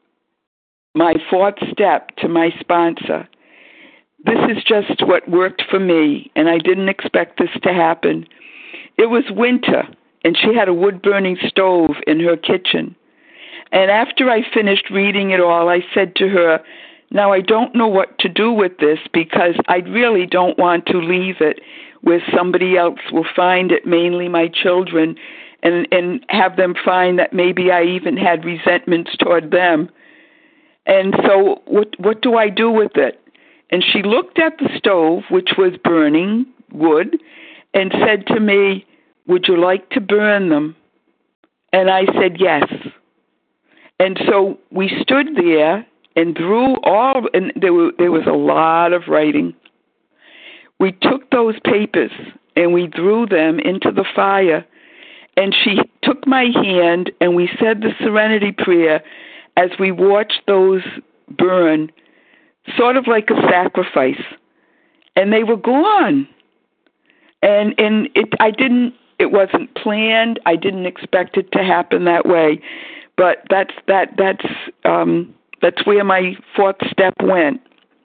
Speaker 2: my fourth step to my sponsor, this is just what worked for me, and I didn't expect this to happen. It was winter, and she had a wood-burning stove in her kitchen. And after I finished reading it all, I said to her, now I don't know what to do with this because I really don't want to leave it where somebody else will find it, mainly my children, and, and have them find that maybe I even had resentments toward them. And so what what do I do with it? And she looked at the stove, which was burning wood, and said to me, would you like to burn them? And I said, yes. And so we stood there and threw all, and there, were, there was a lot of writing. We took those papers and we threw them into the fire. And she took my hand and we said the Serenity Prayer as we watched those burn, sort of like a sacrifice. And they were gone. And and it I didn't it wasn't planned. I didn't expect it to happen that way. But that's that that's um, that's where my fourth step went.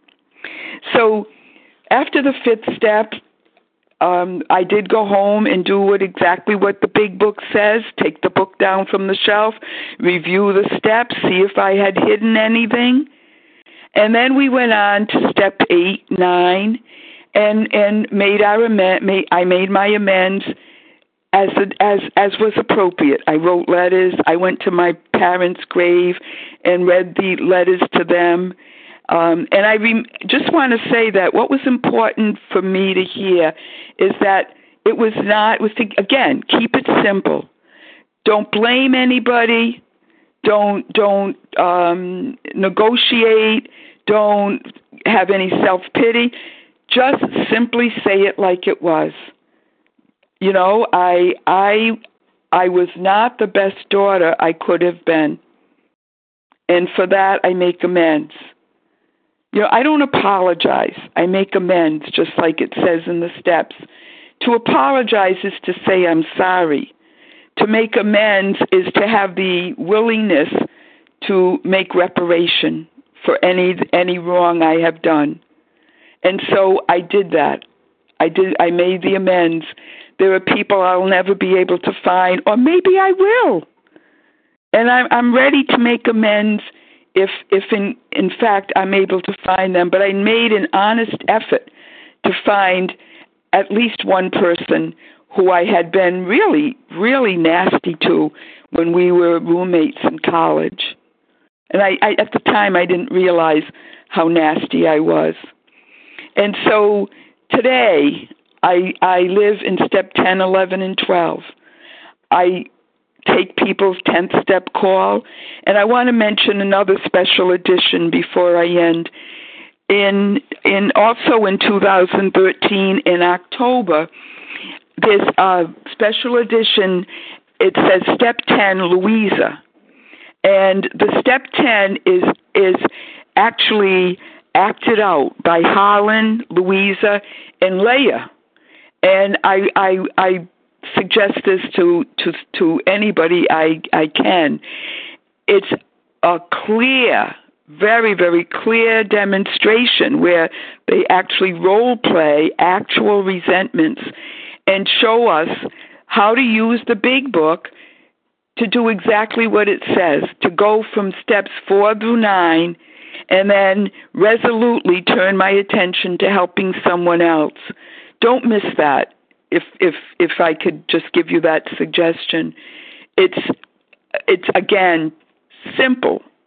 Speaker 2: So after the fifth step, um, I did go home and do what exactly what the big book says. Take the book down from the shelf, review the steps, see if I had hidden anything. And then we went on to step eight, nine, and and made our amend, made, I made my amends as as as was appropriate. I wrote letters. I went to my parents' grave and read the letters to them. Um, and I re- just want to say that what was important for me to hear is that it was not, was to, again, keep it simple. Don't blame anybody. Don't don't um, negotiate. Don't have any self-pity. Just simply say it like it was. You know, I I I was not the best daughter I could have been, and for that I make amends. You know, I don't apologize. I make amends, just like it says in the steps. To apologize is to say I'm sorry. To make amends is to have the willingness to make reparation for any any wrong I have done. And so I did that. I did. I made the amends. There are people I'll never be able to find, or maybe I will. And I'm, I'm ready to make amends if, if in, in fact, I'm able to find them. But I made an honest effort to find at least one person who I had been really, really nasty to when we were roommates in college. And I, I at the time, I didn't realize how nasty I was. And so today, I, I live in step ten, eleven, and twelve. I take people's tenth step call. And I want to mention another special edition before I end. In in also in two thousand thirteen, in October, there's a special edition. It says Step ten, Louisa. And the Step ten is is actually acted out by Harlan, Louisa, and Leah. And I I I suggest this to, to, to anybody I, I can. It's a clear, very, very clear demonstration where they actually role play actual resentments and show us how to use the big book to do exactly what it says, to go from steps four through nine and then resolutely turn my attention to helping someone else. Don't miss that. If if if I could just give you that suggestion, it's it's again simple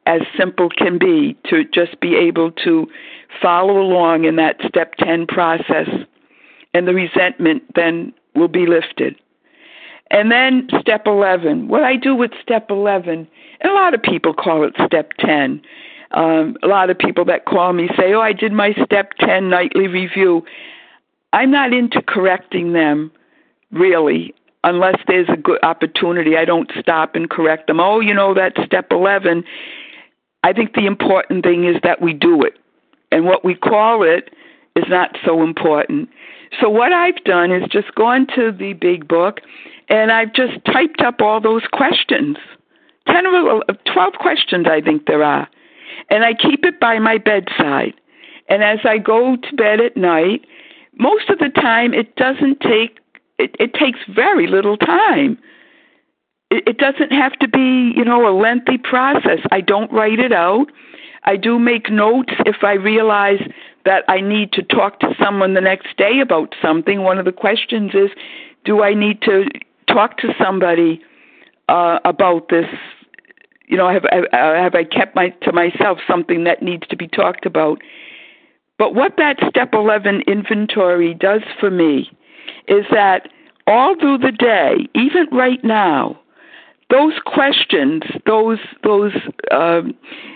Speaker 2: as simple can be, to just be able to follow along in that step ten process, and the resentment then will be lifted. And then step eleven. What I do with step eleven, and a lot of people call it step ten. Um, a lot of people that call me say, oh, I did my step ten nightly review. I'm not into correcting them, really, unless there's a good opportunity. I don't stop and correct them. Oh, you know, that's step eleven. I think the important thing is that we do it. And what we call it is not so important. So what I've done is just gone to the big book, and I've just typed up all those questions. ten or twelve questions, I think there are. And I keep it by my bedside. And as I go to bed at night, most of the time it doesn't take, it, it takes very little time. It, it doesn't have to be, you know, a lengthy process. I don't write it out. I do make notes if I realize that I need to talk to someone the next day about something. One of the questions is, do I need to talk to somebody uh, about this? You know, have, have I kept my, to myself something that needs to be talked about? But what that step eleven inventory does for me is that all through the day, even right now, those questions, those those um,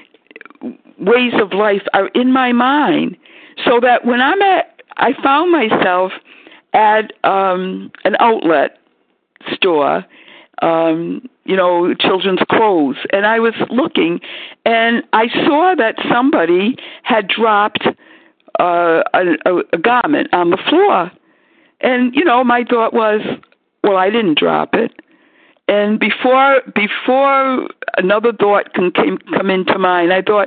Speaker 2: ways of life are in my mind, so that when I'm at, I found myself at um, an outlet store, um, you know, children's clothes, and I was looking, and I saw that somebody had dropped uh, a, a garment on the floor. And, you know, my thought was, well, I didn't drop it. And before before another thought can came, come into mind, I thought,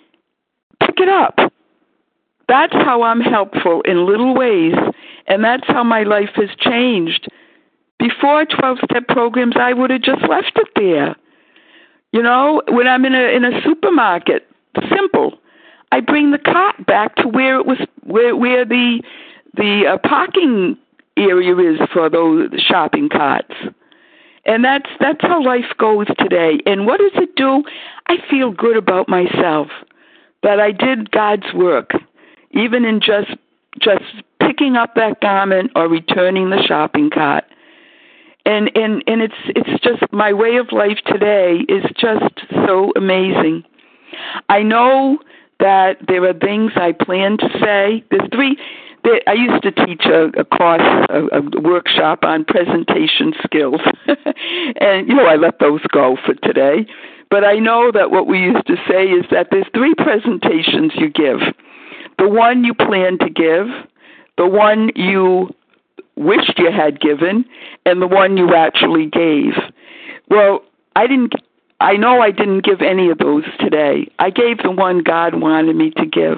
Speaker 2: pick it up. That's how I'm helpful in little ways, and that's how my life has changed. Before twelve-step programs, I would have just left it there. You know, when I'm in a in a supermarket, simple. I bring the cart back to where it was, where where the the uh, parking area is for those shopping carts, and that's that's how life goes today. And what does it do? I feel good about myself that I did God's work, even in just just picking up that garment or returning the shopping cart. And and and it's it's just my way of life today is just so amazing. I know that there are things I plan to say. There's three. There, I used to teach a, a course, a, a workshop on presentation skills, and you know I let those go for today. But I know that what we used to say is that there's three presentations you give: the one you plan to give, the one you wished you had given, and the one you actually gave. Well, I didn't. I know I didn't give any of those today. I gave the one God wanted me to give,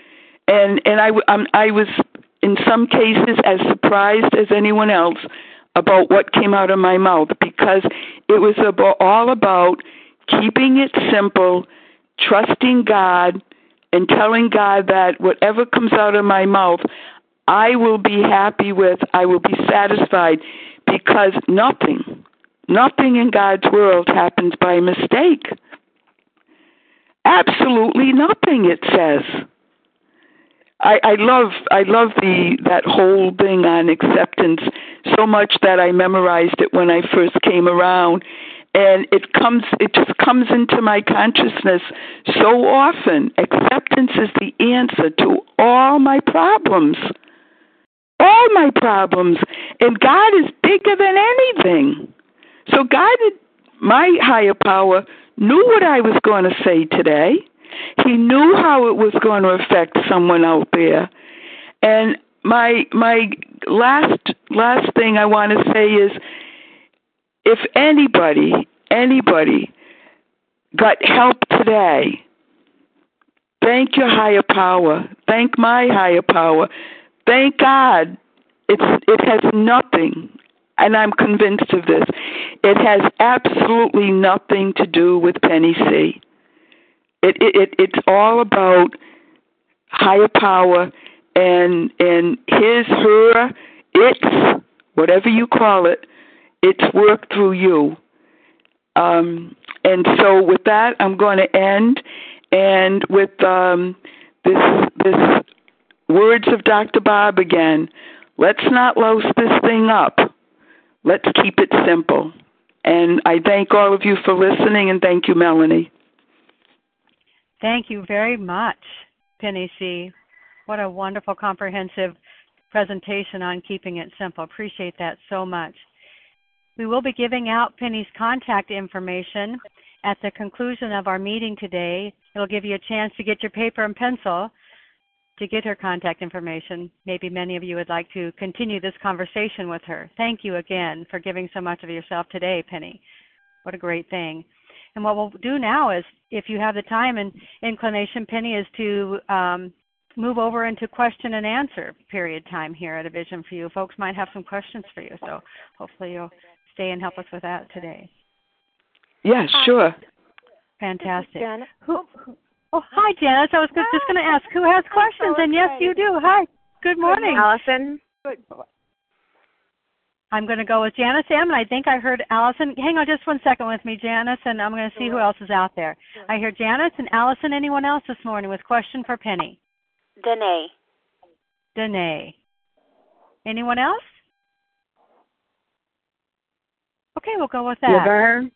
Speaker 2: and and I um, I was in some cases as surprised as anyone else about what came out of my mouth, because it was about, all about keeping it simple, trusting God, and telling God that whatever comes out of my mouth, I will be happy with, I will be satisfied, because nothing, nothing in God's world happens by mistake. Absolutely nothing, it says. I, I love I love the that whole thing on acceptance so much that I memorized it when I first came around, and it comes it just comes into my consciousness so often. Acceptance is the answer to all my problems. All my problems. And God is bigger than anything. So God, my higher power, knew what I was going to say today. He knew how it was going to affect someone out there. And my my last last thing I want to say is, if anybody, anybody got help today, thank your higher power. Thank my higher power. Thank God. It's, it has nothing, and I'm convinced of this, it has absolutely nothing to do with Penny C. It, it, it it's all about higher power and and his, her, its, whatever you call it, it's work through you. Um, And so with that, I'm going to end. And with um, this, this words of Doctor Bob again, let's not louse this thing up. Let's keep it simple. And I thank all of you for listening, and thank you, Melanie.
Speaker 1: Thank you very much, Penny C. What a wonderful, comprehensive presentation on keeping it simple. Appreciate that so much. We will be giving out Penny's contact information at the conclusion of our meeting today. It'll give you a chance to get your paper and pencil to get her contact information. Maybe many of you would like to continue this conversation with her. Thank you again for giving so much of yourself today, Penny. What a great thing. And what we'll do now is, if you have the time and inclination, Penny, is to um, move over into question and answer period time here at A Vision for You. Folks might have some questions for you, so hopefully you'll stay and help us with that today.
Speaker 2: Yeah, sure.
Speaker 1: Fantastic.
Speaker 3: Janet.
Speaker 1: Who, who, oh, hi, Janice. I was just going to ask, who has questions?
Speaker 3: So
Speaker 1: and yes, you do. Hi. Good morning.
Speaker 3: Allison.
Speaker 1: Good. I'm going to go with Janice M., and I think I heard Allison. Hang on just one second with me, Janice, and I'm going to see sure. who else is out there. Sure. I hear Janice and Allison. Anyone else this morning with question for Penny?
Speaker 3: Danae.
Speaker 1: Danae. Anyone else? Okay, we'll go with that.
Speaker 4: Laverne.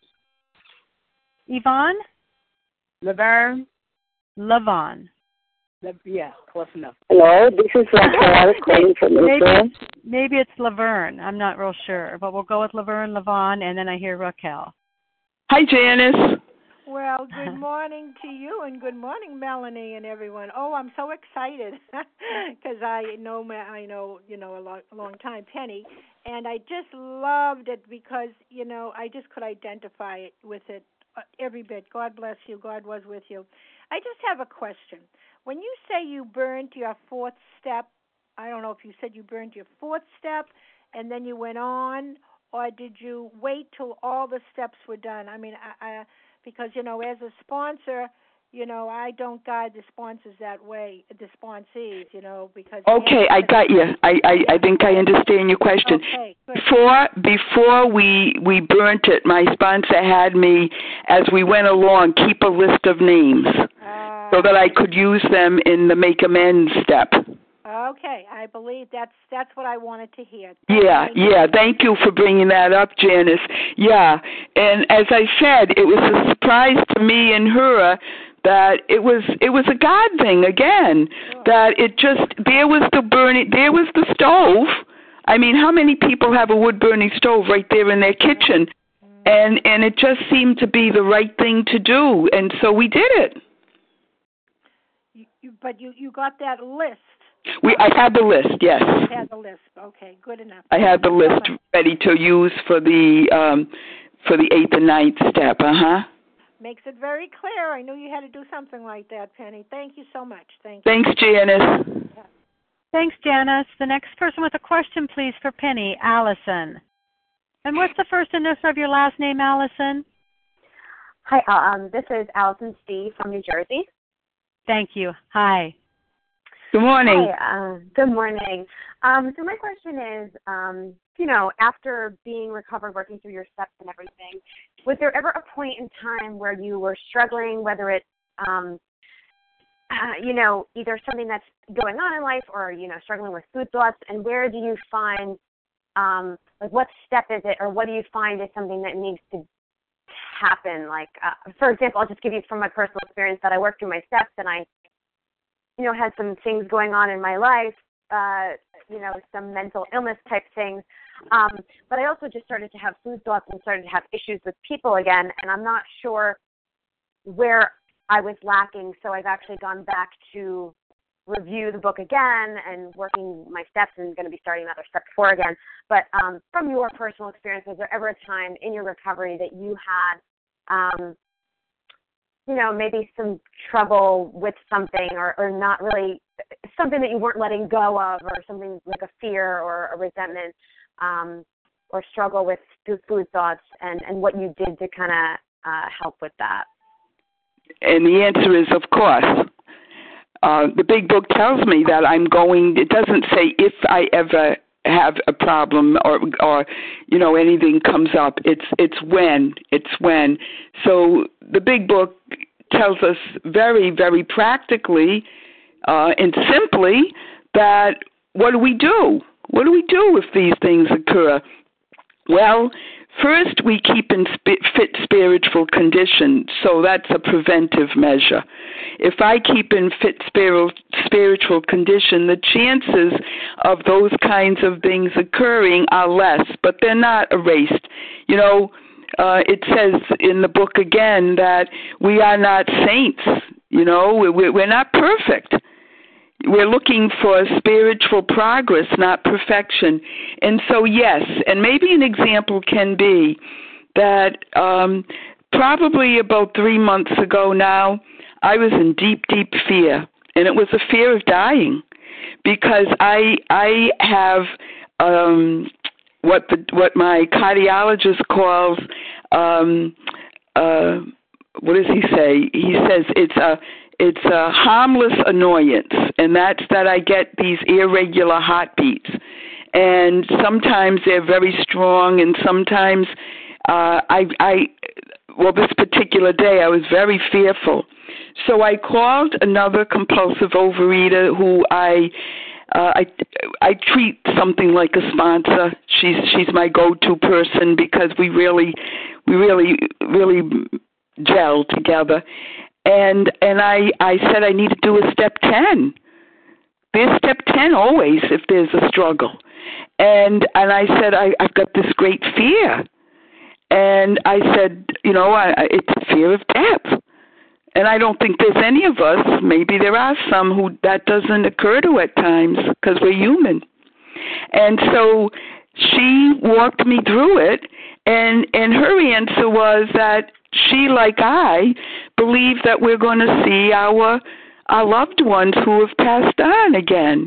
Speaker 1: Yvonne?
Speaker 4: Laverne.
Speaker 1: Lavon.
Speaker 4: Yeah, close enough.
Speaker 5: Hello, this is Raquel calling from Israel.
Speaker 1: Maybe, maybe it's Laverne. I'm not real sure, but we'll go with Laverne, Lavon, and then I hear Raquel.
Speaker 2: Hi, Janice.
Speaker 3: Well, good morning to you, and good morning, Melanie, and everyone. Oh, I'm so excited because I know I know you know a long, a long time, Penny, and I just loved it because you know I just could identify it with it every bit. God bless you. God was with you. I just have a question. When you say you burned your fourth step, I don't know if you said you burned your fourth step and then you went on, or did you wait till all the steps were done? I mean, I, I, because, you know, as a sponsor, you know, I don't guide the sponsors that way, the sponsees, you know, because...
Speaker 2: Okay, I got you. I, I, I think I understand your question.
Speaker 3: Okay, good.
Speaker 2: Before, before we, we burnt it, my sponsor had me, as we went along, keep a list of names uh, so that I could use them in the make amends step.
Speaker 3: Okay, I believe that's that's what I wanted to hear. Thank
Speaker 2: yeah,
Speaker 3: you.
Speaker 2: yeah. Thank you for bringing that up, Janice. Yeah, and as I said, it was a surprise to me and her that it was it was a God thing again. Sure. That it just there was the burning, there was the stove. I mean, how many people have a wood burning stove right there in their kitchen? Mm-hmm. And and it just seemed to be the right thing to do, and so we did it.
Speaker 3: You, you, but you, you got that list.
Speaker 2: We, I had the list, yes.
Speaker 3: You had the list. Okay, good enough.
Speaker 2: I had the list ready to use for the um, for the eighth and ninth step. Uh huh.
Speaker 3: Makes it very clear. I knew you had to do something like that, Penny. Thank you so much. Thank
Speaker 2: Thanks,
Speaker 3: you.
Speaker 2: Janice.
Speaker 3: Yeah.
Speaker 1: Thanks, Janice. The next person with a question, please, for Penny, Allison. And what's the first initial of your last name, Allison?
Speaker 6: Hi, um, this is Allison Steve from New Jersey.
Speaker 1: Thank you. Hi.
Speaker 2: Good morning.
Speaker 6: Hi, uh, good morning. Um, so my question is, um, you know, after being recovered, working through your steps and everything, was there ever a point in time where you were struggling, whether it's, um, uh, you know, either something that's going on in life or, you know, struggling with food thoughts, and where do you find, um, like, what step is it, or what do you find is something that needs to happen? Like, uh, for example, I'll just give you from my personal experience that I worked through my steps and I, you know, had some things going on in my life, uh, you know, some mental illness type things. Um, but I also just started to have food thoughts and started to have issues with people again, and I'm not sure where I was lacking, so I've actually gone back to review the book again and working my steps and going to be starting another step four again. But um, from your personal experience, was there ever a time in your recovery that you had um, you know, maybe some trouble with something or, or not really something that you weren't letting go of, or something like a fear or a resentment, um, or struggle with food thoughts, and, and what you did to kind of uh, help with that?
Speaker 2: And the answer is, of course. Uh, the big book tells me that I'm going, it doesn't say if I ever have a problem or or you know anything comes up. It's it's when it's when. So the big book tells us very very practically uh, and simply that what do we do? What do we do if these things occur? Well, first we keep in fit spiritual condition, so that's a preventive measure. If I keep in fit spiritual condition, the chances of those kinds of things occurring are less, but they're not erased. You know, uh, it says in the book again that we are not saints. You know, we're not perfect. We're looking for spiritual progress, not perfection. And so, yes, and maybe an example can be that um, probably about three months ago now, I was in deep, deep fear, and it was a fear of dying because I I have um, what the what my cardiologist calls um, uh, what does he say? He says it's a It's a harmless annoyance, and that's that I get these irregular heartbeats. And sometimes they're very strong, and sometimes uh, I, I, well, this particular day I was very fearful. So I called another compulsive overeater who I, uh, I, I treat something like a sponsor. She's she's my go-to person because we really, we really, really gel together. And and I, I said I need to do a step ten. There's step ten always if there's a struggle. And and I said, I, I've got this great fear. And I said, you know, I, it's fear of death. And I don't think there's any of us, maybe there are some who that doesn't occur to at times because we're human. And so she walked me through it, and, and her answer was that she, like I, believe that we're going to see our our loved ones who have passed on again.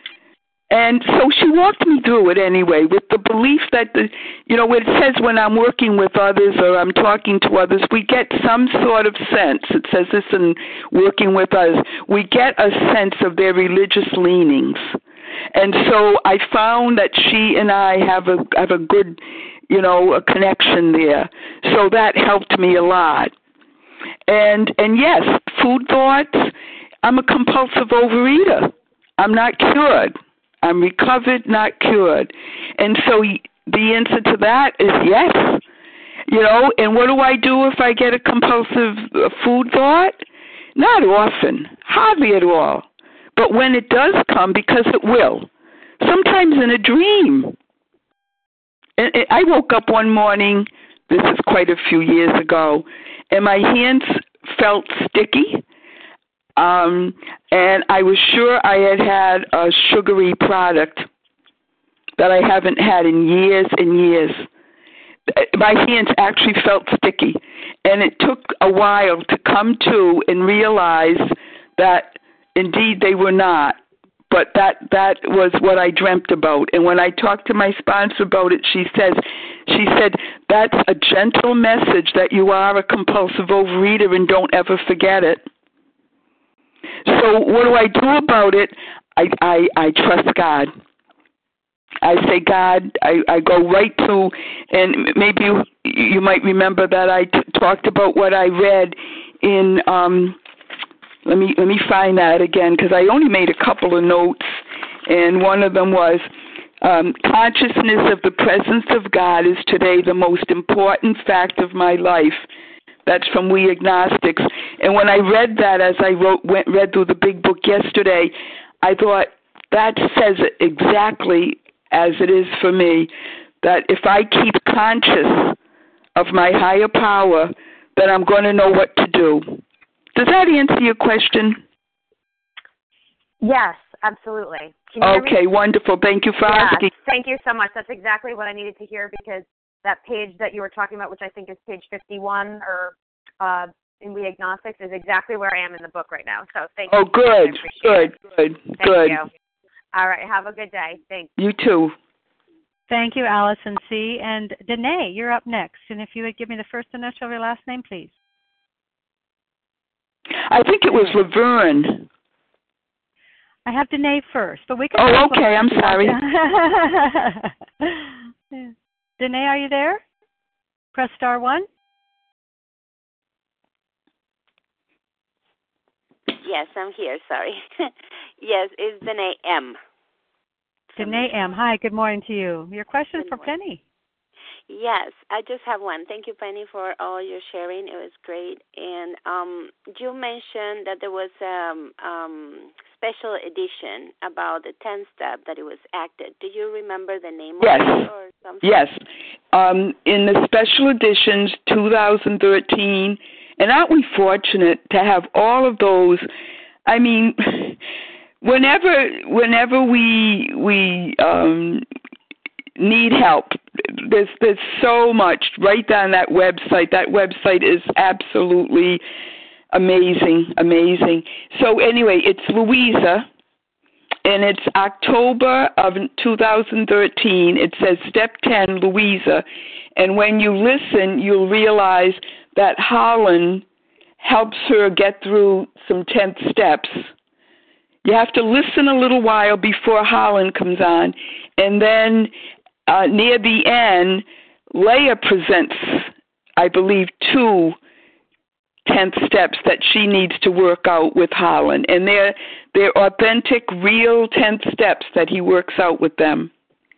Speaker 2: And so she walked me through it anyway with the belief that, the, you know, it says when I'm working with others or I'm talking to others, we get some sort of sense. It says this in working with others. We get a sense of their religious leanings. And so I found that she and I have a have a good, you know, a connection there. So that helped me a lot. And and yes, food thoughts, I'm a compulsive overeater. I'm not cured. I'm recovered, not cured. And so the answer to that is yes. You know, and what do I do if I get a compulsive food thought? Not often, hardly at all. But when it does come, because it will, sometimes in a dream. And I woke up one morning, this is quite a few years ago, and my hands felt sticky. Um, and I was sure I had had a sugary product that I haven't had in years and years. My hands actually felt sticky. And it took a while to come to and realize that indeed they were not. But that, that was what I dreamt about. And when I talked to my sponsor about it, she says, she said, that's a gentle message that you are a compulsive overeater and don't ever forget it. So what do I do about it? I, I, I trust God. I say, God, I, I go right to, and maybe you, you might remember that I t- talked about what I read in, um, let me let me find that again, because I only made a couple of notes, and one of them was, um, consciousness of the presence of God is today the most important fact of my life. That's from We Agnostics. And when I read that, as I wrote, went, read through the big book yesterday, I thought that says it exactly as it is for me, that if I keep conscious of my higher power, then I'm going to know what to do. Does that answer your question?
Speaker 6: Yes, absolutely. Can you
Speaker 2: okay,
Speaker 6: hear me?
Speaker 2: Wonderful. Thank you for
Speaker 6: yeah,
Speaker 2: asking.
Speaker 6: Thank you so much. That's exactly what I needed to hear, because that page that you were talking about, which I think is page fifty-one or uh, in We Agnostics, is exactly where I am in the book right now. So thank
Speaker 2: oh,
Speaker 6: you.
Speaker 2: Oh, good, good,
Speaker 6: it.
Speaker 2: good,
Speaker 6: thank
Speaker 2: good.
Speaker 6: You. All right, have a good day. Thanks.
Speaker 2: You too.
Speaker 1: Thank you, Allison C. And Danae, you're up next. And if you would give me the first initial of your last name, please.
Speaker 2: I think it was Laverne.
Speaker 1: I have Danae first, but we can.
Speaker 2: Oh, okay. I'm sorry.
Speaker 1: Danae, are you there? Press star one.
Speaker 7: Yes, I'm here. Sorry. Yes, it's Danae M.
Speaker 1: Danae M. Hi. Good morning to you. Your question
Speaker 7: Good
Speaker 1: for
Speaker 7: morning.
Speaker 1: Penny.
Speaker 7: Yes, I just have one. Thank you, Penny, for all your sharing. It was great. And um, you mentioned that there was a um, um, special edition about the tenth step that it was acted. Do you remember the name
Speaker 2: yes.
Speaker 7: of it or something?
Speaker 2: Yes. Um, in the special editions two thousand thirteen, and aren't we fortunate to have all of those? I mean, whenever whenever we we um, need help, There's there's so much right on that website. That website is absolutely amazing, amazing. So anyway, it's Louisa, and it's October of two thousand thirteen. It says Step ten, Louisa. And when you listen, you'll realize that Holland helps her get through some tenth steps. You have to listen a little while before Holland comes on, and then Uh, near the end, Leah presents, I believe, two tenth steps that she needs to work out with Holland. And they're, they're authentic, real tenth steps that he works out with them.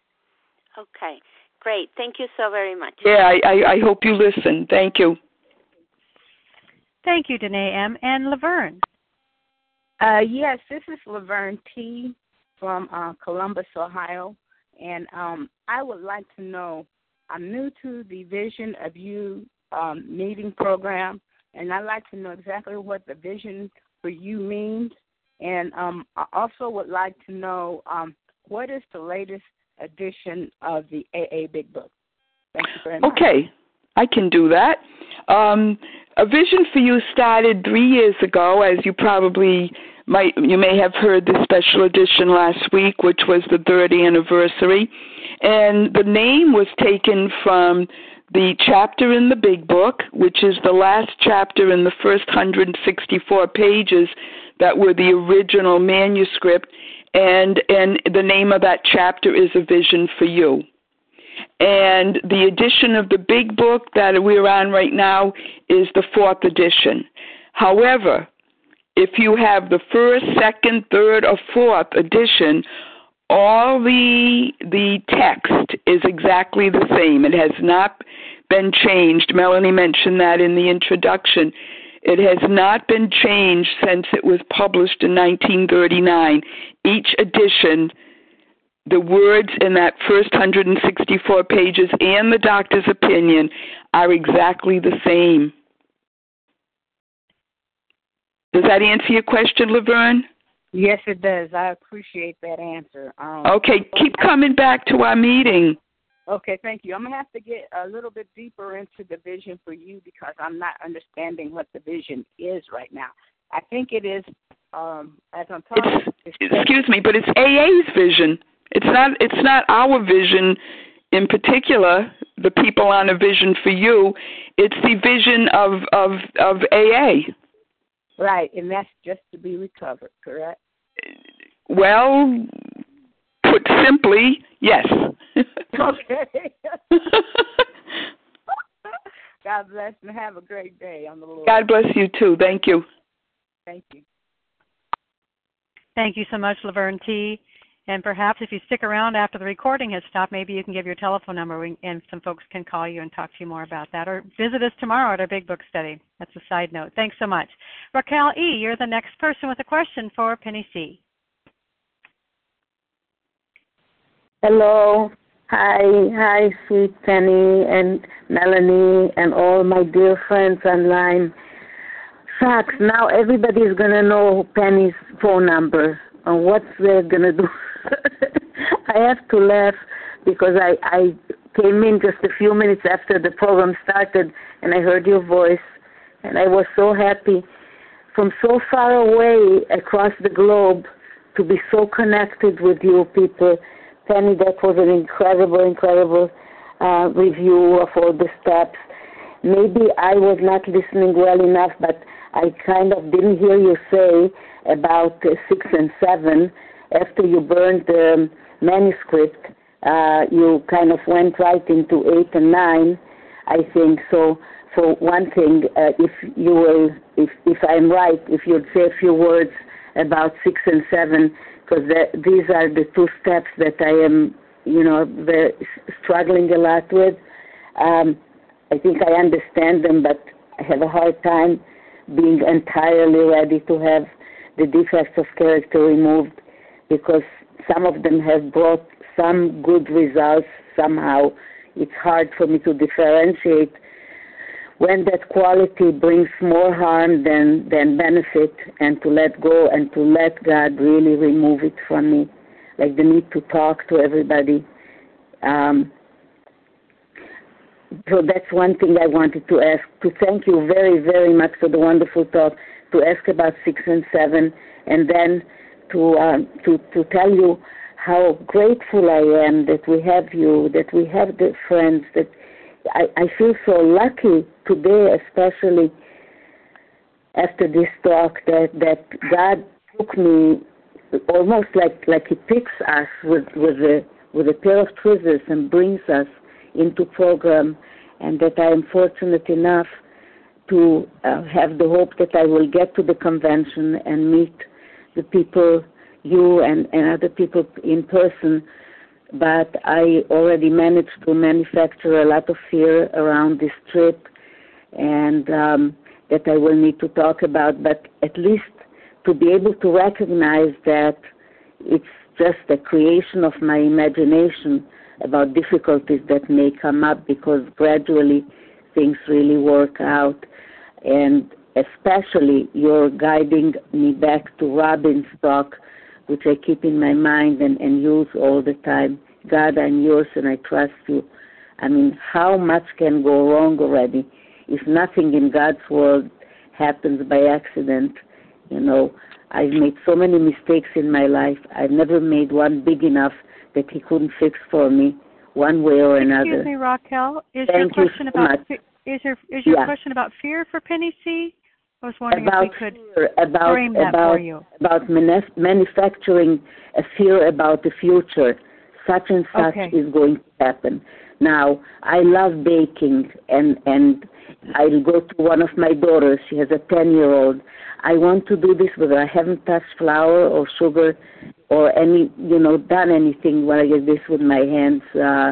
Speaker 7: Okay, great. Thank you so very much.
Speaker 2: Yeah, I, I, I hope you listen. Thank you.
Speaker 1: Thank you, Danae M. And Laverne.
Speaker 4: Uh, yes, this is Laverne T. from uh, Columbus, Ohio. And um, I would like to know, I'm new to the Vision of You um, meeting program, and I'd like to know exactly what the Vision for You means. And um, I also would like to know um, what is the latest edition of the A A Big Book. Thank you very much.
Speaker 2: Okay, I can do that. Um, a Vision for You started three years ago, as you probably might, you may have heard the special edition last week, which was the third anniversary. And the name was taken from the chapter in the Big Book, which is the last chapter in the first one hundred sixty-four pages that were the original manuscript. And, and the name of that chapter is A Vision for You. And the edition of the Big Book that we're on right now is the fourth edition. However, if you have the first, second, third, or fourth edition, all the the text is exactly the same. It has not been changed. Melanie mentioned that in the introduction. It has not been changed since it was published in nineteen thirty-nine. Each edition, the words in that first one hundred sixty-four pages and the doctor's opinion are exactly the same. Does that answer your question, Laverne?
Speaker 4: Yes, it does. I appreciate that answer. Um,
Speaker 2: okay, keep coming back to our meeting.
Speaker 4: Okay, thank you. I'm going to have to get a little bit deeper into the Vision for You because I'm not understanding what the vision is right now. I think it is, um, as I'm talking...
Speaker 2: It's, excuse me, but it's A A's vision. It's not, it's not our vision in particular, the people on A Vision for You. It's the vision of, of, of A A.
Speaker 4: Right, and that's just to be recovered, correct?
Speaker 2: Well, put simply, yes.
Speaker 4: Okay. God bless and have a great day on the Lord.
Speaker 2: God bless you too. Thank you.
Speaker 4: Thank you.
Speaker 1: Thank you so much, Laverne T. And perhaps if you stick around after the recording has stopped, maybe you can give your telephone number and some folks can call you and talk to you more about that. Or visit us tomorrow at our Big Book study. That's a side note. Thanks so much. Raquel E., you're the next person with a question for Penny C.
Speaker 5: Hello. Hi. Hi, sweet Penny and Melanie and all my dear friends online. Shucks, now everybody's going to know Penny's phone number and what they're going to do. I have to laugh because I, I came in just a few minutes after the program started and I heard your voice and I was so happy from so far away across the globe to be so connected with you people. Penny, that was an incredible, incredible uh, review of all the steps. Maybe I was not listening well enough, but I kind of didn't hear you say about uh, six and seven. After you burned the manuscript, uh, you kind of went right into eight and nine, I think. So, for one thing, uh, if you will, if if I'm right, if you'd say a few words about six and seven, because these are the two steps that I am, you know, very, struggling a lot with. Um, I think I understand them, but I have a hard time being entirely ready to have the defects of character removed, because some of them have brought some good results somehow. It's hard for me to differentiate when that quality brings more harm than, than benefit, and to let go and to let God really remove it from me, like the need to talk to everybody. Um, so that's one thing I wanted to ask, to thank you very, very much for the wonderful talk, to ask about six and seven, and then to, uh, to, to tell you how grateful I am that we have you, that we have the friends, that I, I feel so lucky today, especially after this talk, that, that God took me almost like, like He picks us with, with, a, with a pair of tweezers and brings us into program, and that I am fortunate enough to uh, have the hope that I will get to the convention and meet the people, you and, and other people in person. But I already managed to manufacture a lot of fear around this trip, and um, that I will need to talk about, but at least to be able to recognize that it's just a creation of my imagination about difficulties that may come up, because gradually things really work out. And especially you're guiding me back to Robin's talk, which I keep in my mind and, and use all the time. God, I'm yours and I trust you. I mean, how much can go wrong already if nothing in God's world happens by accident? You know, I've made so many mistakes in my life. I've never made one big enough that He couldn't fix for me one way or another.
Speaker 1: Excuse me, Raquel. Is
Speaker 5: Thank
Speaker 1: your question
Speaker 5: you so
Speaker 1: about
Speaker 5: much.
Speaker 1: is your is your
Speaker 5: yeah.
Speaker 1: question about fear for Penny C? I was wondering
Speaker 5: about
Speaker 1: if we could
Speaker 5: fear, about,
Speaker 1: frame that
Speaker 5: about,
Speaker 1: for you.
Speaker 5: About manuf- manufacturing a fear about the future. Such and such
Speaker 1: okay.
Speaker 5: is going to happen. Now, I love baking, and and I'll go to one of my daughters. She has a ten-year-old. I want to do this with her. I haven't touched flour or sugar or any, you know, done anything when I get this with my hands uh,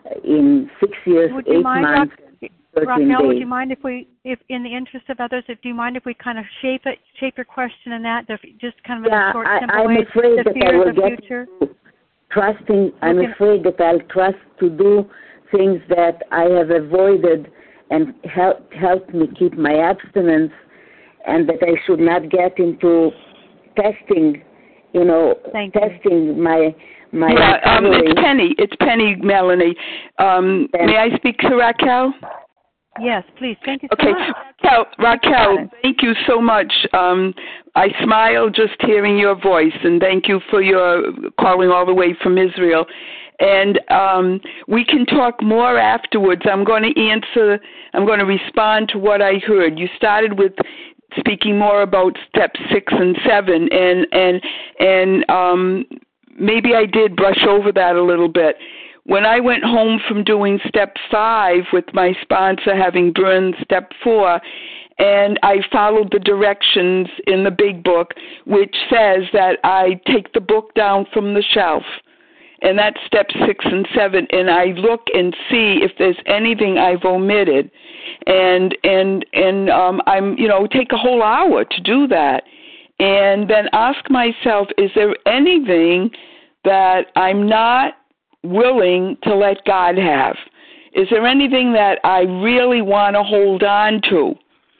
Speaker 5: in six years,
Speaker 1: would you
Speaker 5: eight
Speaker 1: mind,
Speaker 5: months,
Speaker 1: Ra-
Speaker 5: thirteen
Speaker 1: Raquel,
Speaker 5: days.
Speaker 1: would you mind if we, if in the interest of others, if do you mind if we kind of shape it, shape your question in that, just kind of
Speaker 5: yeah,
Speaker 1: in a short,
Speaker 5: I,
Speaker 1: simple
Speaker 5: I'm
Speaker 1: way,
Speaker 5: afraid
Speaker 1: the
Speaker 5: that
Speaker 1: fear
Speaker 5: I will
Speaker 1: of the
Speaker 5: get
Speaker 1: future?
Speaker 5: Trusting, I'm
Speaker 1: okay.
Speaker 5: afraid that I'll trust to do things that I have avoided and help help me keep my abstinence, and that I should not get into testing, you know,
Speaker 1: Thank
Speaker 5: testing
Speaker 1: you.
Speaker 5: my my.
Speaker 2: Yeah, um, it's Penny. It's Penny, Melanie. Um, may I speak to Raquel?
Speaker 1: Yes, please. Thank you so
Speaker 2: okay.
Speaker 1: much.
Speaker 2: Raquel, Raquel, thank you so much. Um, I smile just hearing your voice, and thank you for your calling all the way from Israel. And um, we can talk more afterwards. I'm going to answer, I'm going to respond to what I heard. You started with speaking more about steps six and seven, and and and um, maybe I did brush over that a little bit. When I went home from doing step five with my sponsor having burned step four, and I followed the directions in the big book, which says that I take the book down from the shelf, and that's step six and seven, and I look and see if there's anything I've omitted, and and and um, I'm you know take a whole hour to do that, and then ask myself, is there anything that I'm not willing to let God have? Is there anything that I really want to hold on to?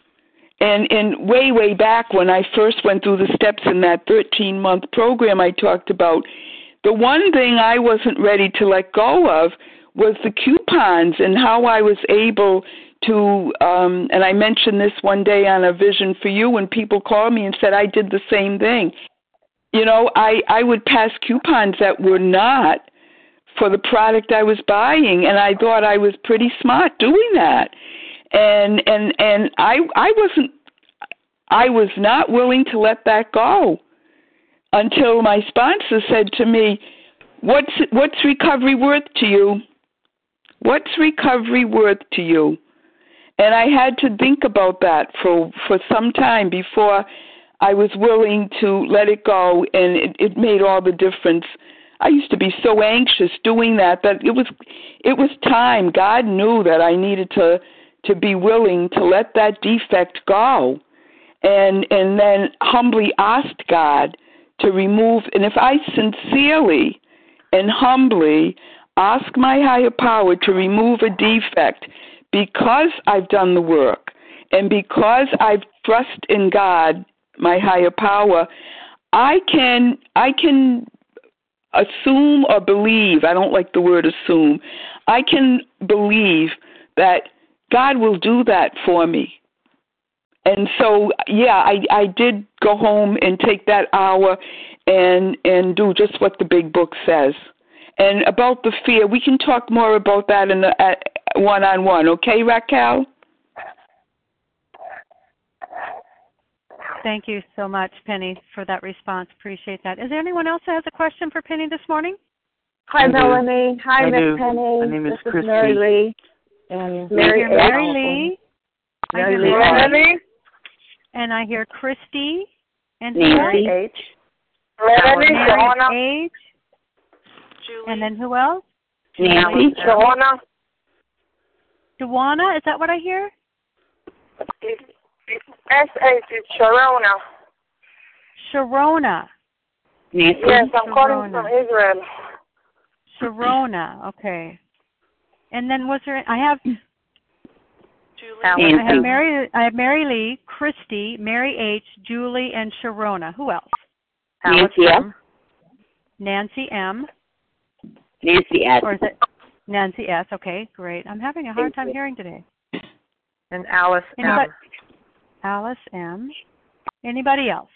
Speaker 2: And and way, way back when I first went through the steps in that thirteen-month program I talked about, the one thing I wasn't ready to let go of was the coupons, and how I was able to, um, and I mentioned this one day on A Vision for You when people called me and said I did the same thing. You know, I, I would pass coupons that were not for the product I was buying, and I thought I was pretty smart doing that. And and and I I wasn't I was not willing to let that go until my sponsor said to me, what's, what's recovery worth to you? What's recovery worth to you? And I had to think about that for, for some time before I was willing to let it go, and it, it made all the difference. I used to be so anxious doing that that it was it was time. God knew that I needed to to be willing to let that defect go, and and then humbly asked God to remove. And if I sincerely and humbly ask my higher power to remove a defect, because I've done the work and because I've trust in God, my higher power, I can I can assume or believe, I don't like the word assume, I can believe that God will do that for me. And so, yeah, I, I did go home and take that hour and and do just what the big book says. And about the fear, we can talk more about that in the at, one-on-one, okay, Raquel?
Speaker 1: Thank you so much, Penny, for that response. Appreciate that. Is there anyone else that has a question for Penny this morning?
Speaker 8: Hi, Melanie. Hi, Miss Penny.
Speaker 9: My name is
Speaker 8: this
Speaker 9: Christy.
Speaker 8: is Mary Lee. And
Speaker 1: Mary,
Speaker 8: Mary,
Speaker 1: Mary Lee.
Speaker 8: Mary Lee.
Speaker 1: Mary. And I hear Christy and
Speaker 8: Mary H.
Speaker 1: Mary H. Julie. And then who else?
Speaker 8: Nancy. Shawana.
Speaker 1: Shawana, is that what I hear?
Speaker 8: S H is Sharona.
Speaker 1: Sharona.
Speaker 8: Nancy. Yes, I'm calling from Israel.
Speaker 1: Sharona, okay. And then was there? I have. Julie.
Speaker 8: Nancy.
Speaker 1: I have Mary. I have Mary Lee, Christy, Mary H, Julie, and Sharona. Who else?
Speaker 8: Nancy M.
Speaker 1: Nancy M.
Speaker 8: Nancy S.
Speaker 1: Or is it Nancy S? Okay, great. I'm having a hard time hearing today.
Speaker 8: And Alice
Speaker 1: Anybody?
Speaker 8: M.
Speaker 1: Alice M. Anybody else?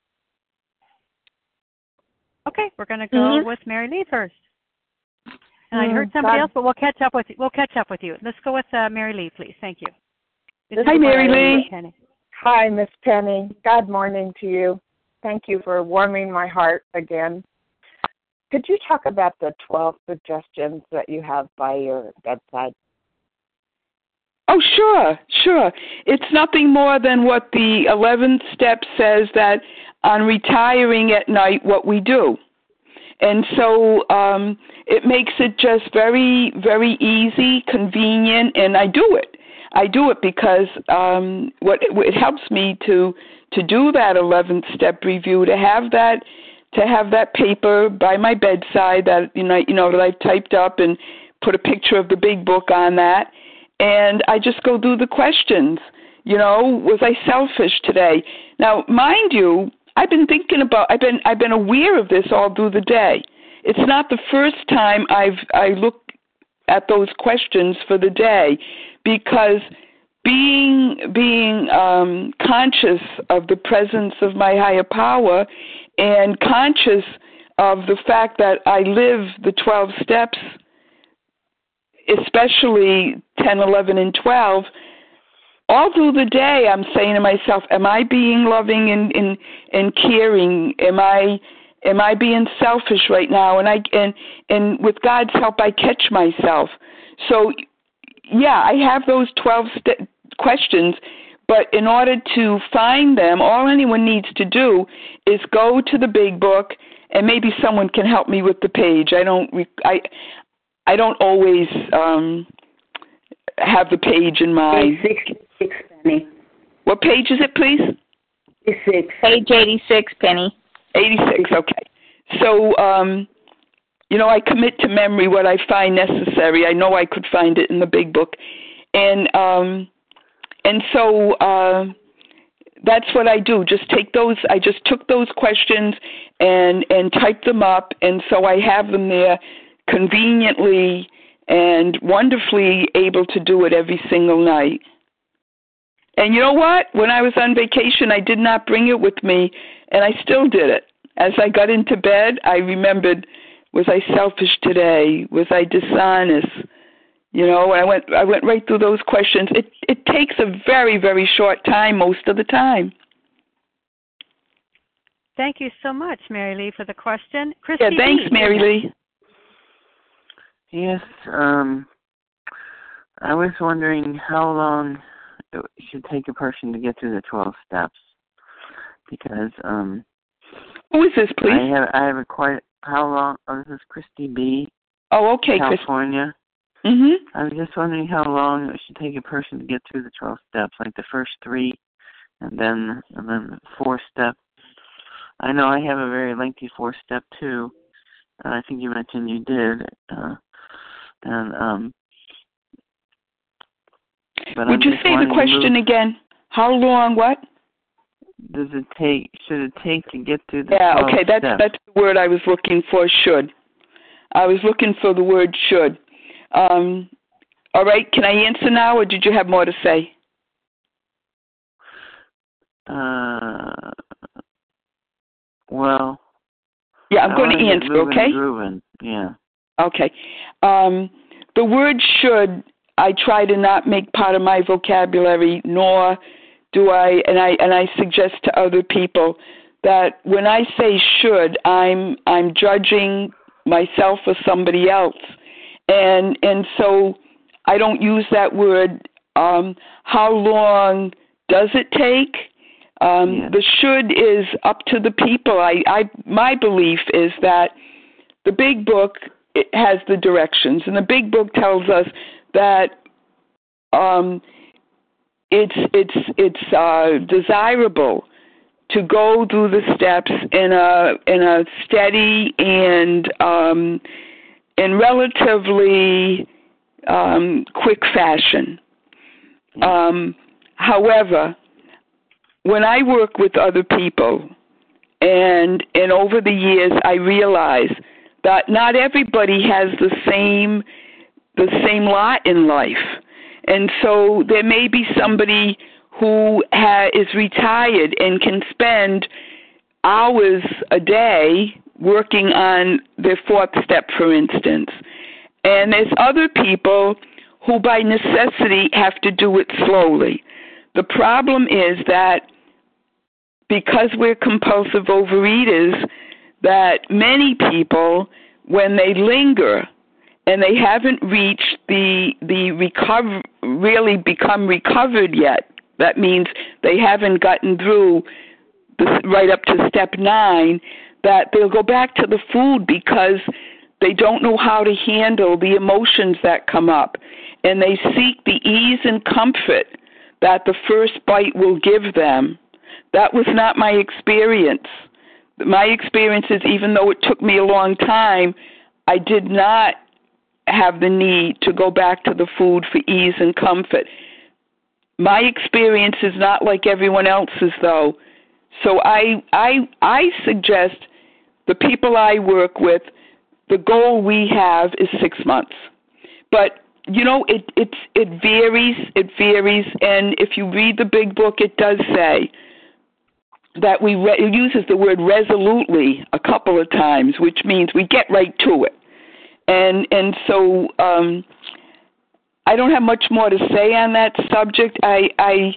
Speaker 1: Okay, we're going to go
Speaker 8: mm-hmm.
Speaker 1: with Mary Lee first. And
Speaker 8: mm,
Speaker 1: I heard somebody
Speaker 8: God.
Speaker 1: else, but we'll catch up with you. We'll catch up with you. Let's go with uh, Mary Lee, please. Thank you. This
Speaker 2: Hi, Mary Lee.
Speaker 1: Penny.
Speaker 8: Hi, Miss Penny. Good morning to you. Thank you for warming my heart again. Could you talk about the twelve suggestions that you have by your bedside?
Speaker 2: Oh, sure, sure. It's nothing more than what the eleventh step says, that on retiring at night, what we do. And so um, it makes it just very, very easy, convenient, and I do it. I do it because um, what it helps me to to do that eleventh step review, to have that to have that paper by my bedside that you know you know that I've typed up and put a picture of the big book on that, and I just go through the questions. You know, was I selfish today? Now, mind you, I've been thinking about I've been I've been aware of this all through the day. It's not the first time I've I looked at those questions for the day, because being being um, conscious of the presence of my higher power and conscious of the fact that I live the twelve steps, especially ten, eleven, and twelve, all through the day I'm saying to myself, am I being loving and, and, and caring? Am I am I being selfish right now? And I and and with God's help I catch myself. So yeah, I have those twelve st- questions, but in order to find them, all anyone needs to do is go to the big book, and maybe someone can help me with the page. I don't I I don't always um, have the page in mind.
Speaker 5: Page sixty-six, Penny.
Speaker 2: What page is it, please?
Speaker 5: eighty-six.
Speaker 4: Page eighty-six, Penny.
Speaker 2: eighty-six, okay. So, um, you know, I commit to memory what I find necessary. I know I could find it in the big book. And um, and so uh, that's what I do. Just take those, I just took those questions and, and typed them up, and so I have them there conveniently and wonderfully able to do it every single night. And you know what? When I was on vacation, I did not bring it with me, and I still did it. As I got into bed, I remembered, was I selfish today? Was I dishonest? You know, I went I went right through those questions. It it takes a very, very short time most of the time.
Speaker 1: Thank you so much, Mary Lee, for the question. Christy
Speaker 2: Yeah, thanks,
Speaker 1: B.
Speaker 2: Mary Lee.
Speaker 9: Yes, um, I was wondering how long it should take a person to get through the twelve steps. Because, um...
Speaker 2: Who is this, please?
Speaker 9: I have, I have a quite... How long... Oh, this is Christy B.
Speaker 2: Oh, okay,
Speaker 9: California.
Speaker 2: Chris. Mm-hmm.
Speaker 9: I was just wondering how long it should take a person to get through the twelve steps, like the first three, and then and then the fourth step. I know I have a very lengthy fourth step, too. Uh, I think you mentioned you did. Uh, and, um... But
Speaker 2: Would
Speaker 9: I'm
Speaker 2: you say the question
Speaker 9: move...
Speaker 2: again? How long, what?
Speaker 9: Does it take, should it take to get through the
Speaker 2: Yeah,
Speaker 9: twelve
Speaker 2: okay, that's,
Speaker 9: steps?
Speaker 2: that's the word I was looking for, should. I was looking for the word should. Um, all right, can I answer now, or did you have more to say?
Speaker 9: Uh, well...
Speaker 2: Yeah, I'm
Speaker 9: I
Speaker 2: going to answer, okay?
Speaker 9: Grooving. Yeah.
Speaker 2: Okay. Um, the word should, I try to not make part of my vocabulary, nor do I, and I and I suggest to other people that when I say should, I'm I'm judging myself or somebody else, and and so I don't use that word. Um, how long does it take? Um,
Speaker 9: yeah.
Speaker 2: The should is up to the people. I, I my belief is that the big book, it has the directions, and the big book tells us that um, it's it's it's uh, desirable to go through the steps in a in a steady and um, in relatively um, quick fashion. Um, however, when I work with other people, and and over the years, I realize that not everybody has the same the same lot in life. And so there may be somebody who ha- is retired and can spend hours a day working on their fourth step, for instance. And there's other people who by necessity have to do it slowly. The problem is that because we're compulsive overeaters, that many people, when they linger and they haven't reached the the recover, really become recovered yet, that means they haven't gotten through the, right up to step nine, that they'll go back to the food because they don't know how to handle the emotions that come up, and they seek the ease and comfort that the first bite will give them. That was not my experience. My experience is, even though it took me a long time, I did not have the need to go back to the food for ease and comfort. My experience is not like everyone else's, though. So I I I suggest the people I work with, the goal we have is six months. But you know, it it it varies. It varies, and if you read the big book, it does say that we re- it uses the word resolutely a couple of times, which means we get right to it. And and so um, I don't have much more to say on that subject. I I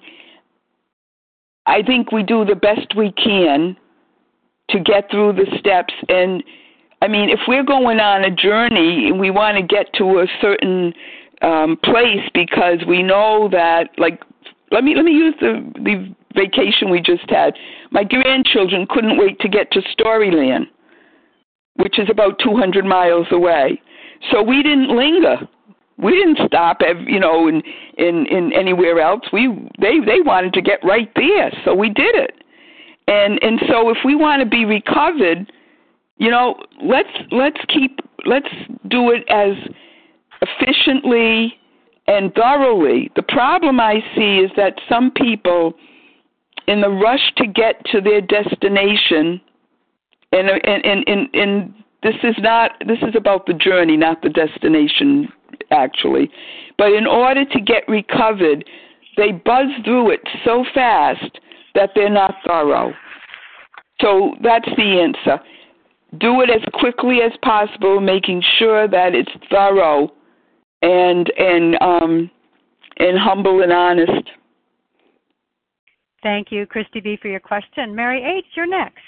Speaker 2: I think we do the best we can to get through the steps. And I mean, if we're going on a journey and we want to get to a certain um, place because we know that, like, let me let me use the the vacation we just had. My grandchildren couldn't wait to get to Storyland, which is about two hundred miles away. So we didn't linger. We didn't stop, you know, in, in, in anywhere else. We they they wanted to get right there, so we did it. And and so if we want to be recovered, you know, let's let's keep let's do it as efficiently and thoroughly. The problem I see is that some people, in the rush to get to their destination, and and and and, and this is not this is about the journey, not the destination, actually. But in order to get recovered, they buzz through it so fast that they're not thorough. So that's the answer. Do it as quickly as possible, making sure that it's thorough and and um and humble and honest.
Speaker 1: Thank you, Christy B, for your question. Mary H., you're next.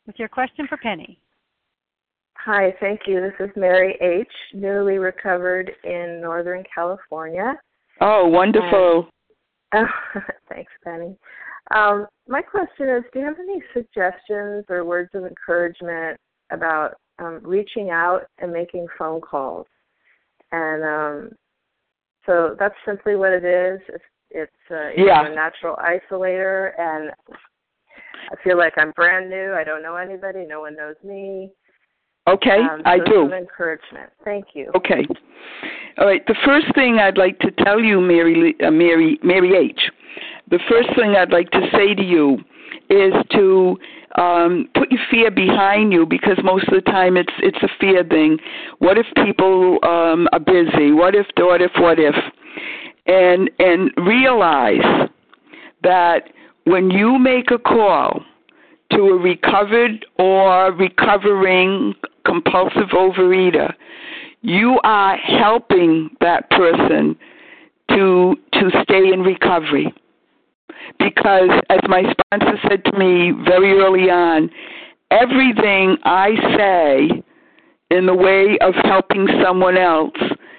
Speaker 1: with your question for Penny.
Speaker 8: Hi, thank you. This is Mary H., newly recovered in Northern California.
Speaker 2: Oh, wonderful.
Speaker 8: And, oh, thanks, Penny. Um, my question is, do you have any suggestions or words of encouragement about um, reaching out and making phone calls? And um, so that's simply what it is. It's, it's uh,
Speaker 2: yeah.
Speaker 8: a natural isolator, and I feel like I'm brand new. I don't know anybody. No one knows me.
Speaker 2: Okay,
Speaker 8: um, so
Speaker 2: I do.
Speaker 8: Some encouragement. Thank you.
Speaker 2: Okay. All right. The first thing I'd like to tell you, Mary, uh, Mary, Mary H., the first thing I'd like to say to you is to um, put your fear behind you, because most of the time it's it's a fear thing. What if people um, are busy? What if? What if? What if? And and realize that when you make a call to a recovered or recovering compulsive overeater, you are helping that person to to stay in recovery. Because, as my sponsor said to me very early on, everything I say in the way of helping someone else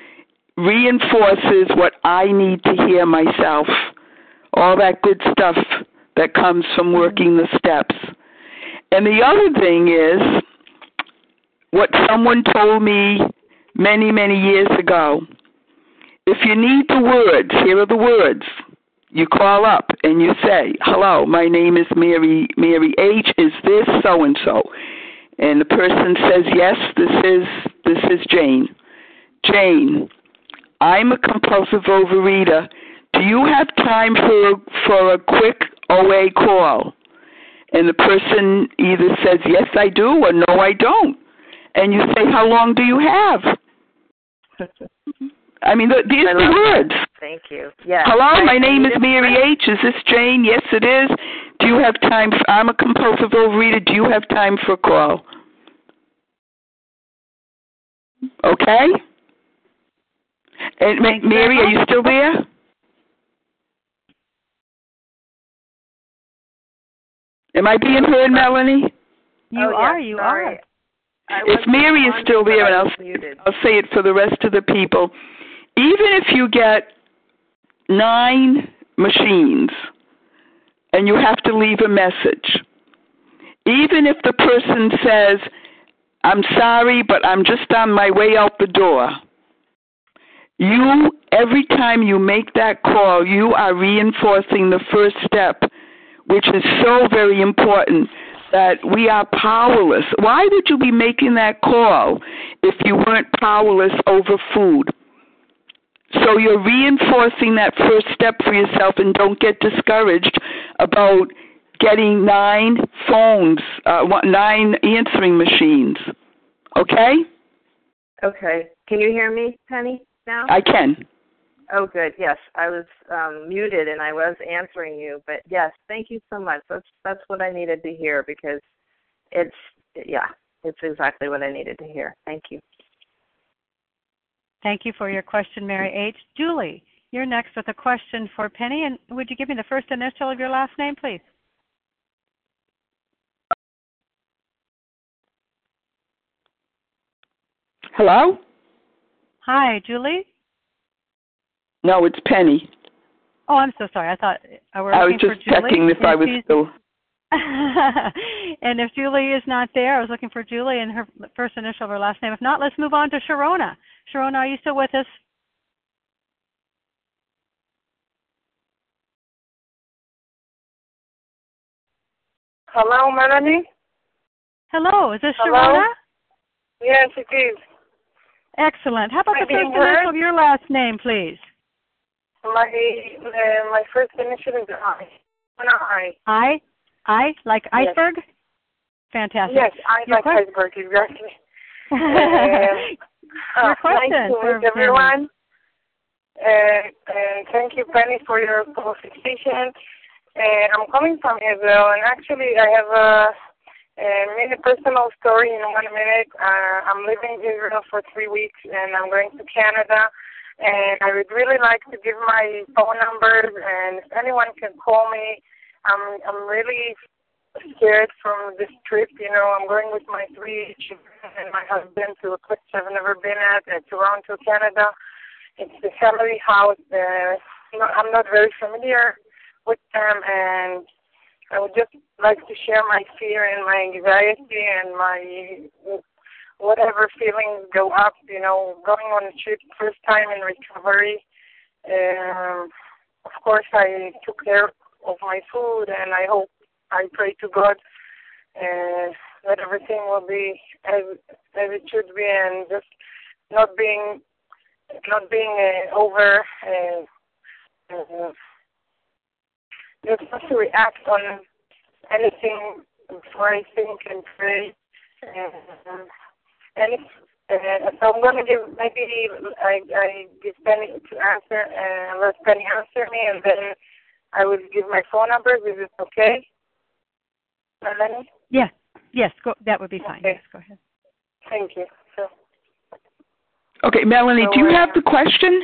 Speaker 2: reinforces what I need to hear myself. All that good stuff that comes from working the steps. And the other thing is what someone told me many, many years ago. If you need the words, here are the words. You call up and you say, hello, my name is Mary Mary H. Is this so-and-so? And the person says, yes, this is this is Jane. Jane, I'm a compulsive overeater. Do you have time for for a quick O A call? And the person either says, yes, I do, or no, I don't. And you say, how long do you have? I mean, these are the words.
Speaker 8: That. Thank you. Yes.
Speaker 2: Hello, my name is Mary H. Is this Jane? Yes, it is. Do you have time? For, I'm a compulsive overeater. Do you have time for a call? Okay. And Mary, are you still there? Am I being heard, Melanie?
Speaker 1: You
Speaker 8: oh,
Speaker 1: are.
Speaker 8: Yes,
Speaker 1: you
Speaker 8: sorry.
Speaker 1: are.
Speaker 2: If Mary is still there, and I'll, I'll say it for the rest of the people, even if you get nine machines and you have to leave a message, even if the person says, I'm sorry, but I'm just on my way out the door, you, every time you make that call, you are reinforcing the first step, which is so very important, that we are powerless. Why would you be making that call if you weren't powerless over food? So you're reinforcing that first step for yourself, and don't get discouraged about getting nine phones, uh, nine answering machines. Okay?
Speaker 8: Okay. Can you hear me, Penny, now?
Speaker 2: I can.
Speaker 8: Oh, good. Yes, I was um, muted and I was answering you, but yes, thank you so much. That's that's what I needed to hear, because it's yeah, it's exactly what I needed to hear. Thank you.
Speaker 1: Thank you for your question, Mary H. Julie, you're next with a question for Penny, and would you give me the first initial of your last name, please?
Speaker 2: Hello?
Speaker 1: Hi, Julie?
Speaker 2: No, it's Penny.
Speaker 1: Oh, I'm so sorry. I thought I were
Speaker 2: I was
Speaker 1: looking
Speaker 2: just
Speaker 1: for Julie.
Speaker 2: checking if I was still.
Speaker 1: And if Julie is not there, I was looking for Julie and her first initial of her last name. If not, let's move on to Sharona. Sharona, are you still with us?
Speaker 10: Hello, Melanie?
Speaker 1: Hello, is this
Speaker 10: Hello?
Speaker 1: Sharona?
Speaker 10: Yes, it is.
Speaker 1: Excellent. How about
Speaker 10: I
Speaker 1: the first
Speaker 10: heard?
Speaker 1: initial of your last name, please?
Speaker 10: My uh, my first initial is I. No, I.
Speaker 1: I? I? Like
Speaker 10: yes.
Speaker 1: iceberg? Fantastic.
Speaker 10: Yes, I
Speaker 1: your
Speaker 10: like
Speaker 1: question.
Speaker 10: iceberg, exactly. um,
Speaker 1: your question.
Speaker 10: Nice to meet everyone. Uh, uh, thank you, Penny, for your qualification. Uh, I'm coming from Israel, and actually I have a, a mini personal story in one minute. Uh, I'm living in Israel for three weeks, and I'm going to Canada. And I would really like to give my phone numbers, and if anyone can call me, I'm I'm really scared from this trip. You know, I'm going with my three children and my husband to a place I've never been at, at Toronto, Canada. It's the family house. Uh, you know, I'm not very familiar with them, and I would just like to share my fear and my anxiety and my whatever feelings go up, you know, going on a trip, first time in recovery. Um, of course, I took care of my food, and I hope, I pray to God uh, that everything will be as as it should be, and just not being not being uh, over, uh, uh, just not to react on anything before I think and pray. Uh, and if, uh, so I'm going to give, maybe I, I give Penny to answer, and let Penny answer me, and then I will give my phone number. Is it okay, Melanie?
Speaker 1: Yes, yes, go, that would be fine.
Speaker 10: Okay.
Speaker 1: Yes, go ahead.
Speaker 10: Thank you. So,
Speaker 2: okay, Melanie,
Speaker 10: so,
Speaker 2: do you
Speaker 10: uh,
Speaker 2: have the question?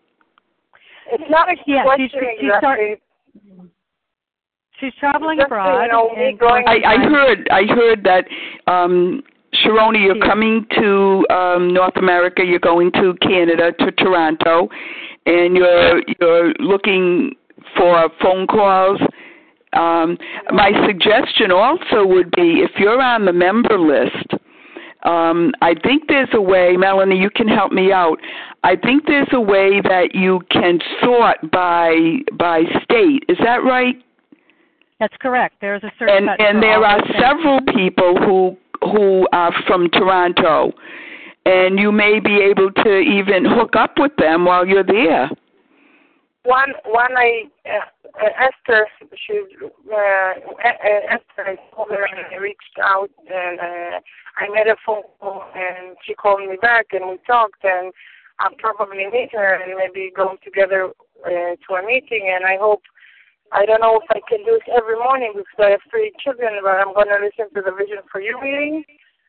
Speaker 10: It's not a
Speaker 1: yeah,
Speaker 10: question
Speaker 1: she's, she's
Speaker 10: exactly.
Speaker 1: Start, she's traveling
Speaker 10: Just,
Speaker 1: abroad.
Speaker 10: You know, me
Speaker 1: and
Speaker 10: going
Speaker 2: I, I heard, I heard that, um, Sharona, you're coming to um, North America. You're going to Canada, to Toronto, and you're you're looking for phone calls. Um, my suggestion also would be, if you're on the member list, um, I think there's a way, Melanie, you can help me out. I think there's a way that you can sort by by state. Is that right?
Speaker 1: That's correct. There's a search
Speaker 2: and
Speaker 1: button
Speaker 2: and
Speaker 1: for
Speaker 2: there
Speaker 1: all
Speaker 2: are
Speaker 1: those
Speaker 2: several
Speaker 1: things.
Speaker 2: people who who are from Toronto, and you may be able to even hook up with them while you're there.
Speaker 10: One, one, I uh, Esther. She, uh, Esther. I told her and I reached out, and uh, I made a phone call, and she called me back, and we talked, and I'll probably meet her and maybe go together uh, to a meeting, and I hope. I don't know if I can do it every morning because I have three children, but I'm going to listen to the Vision for You meeting.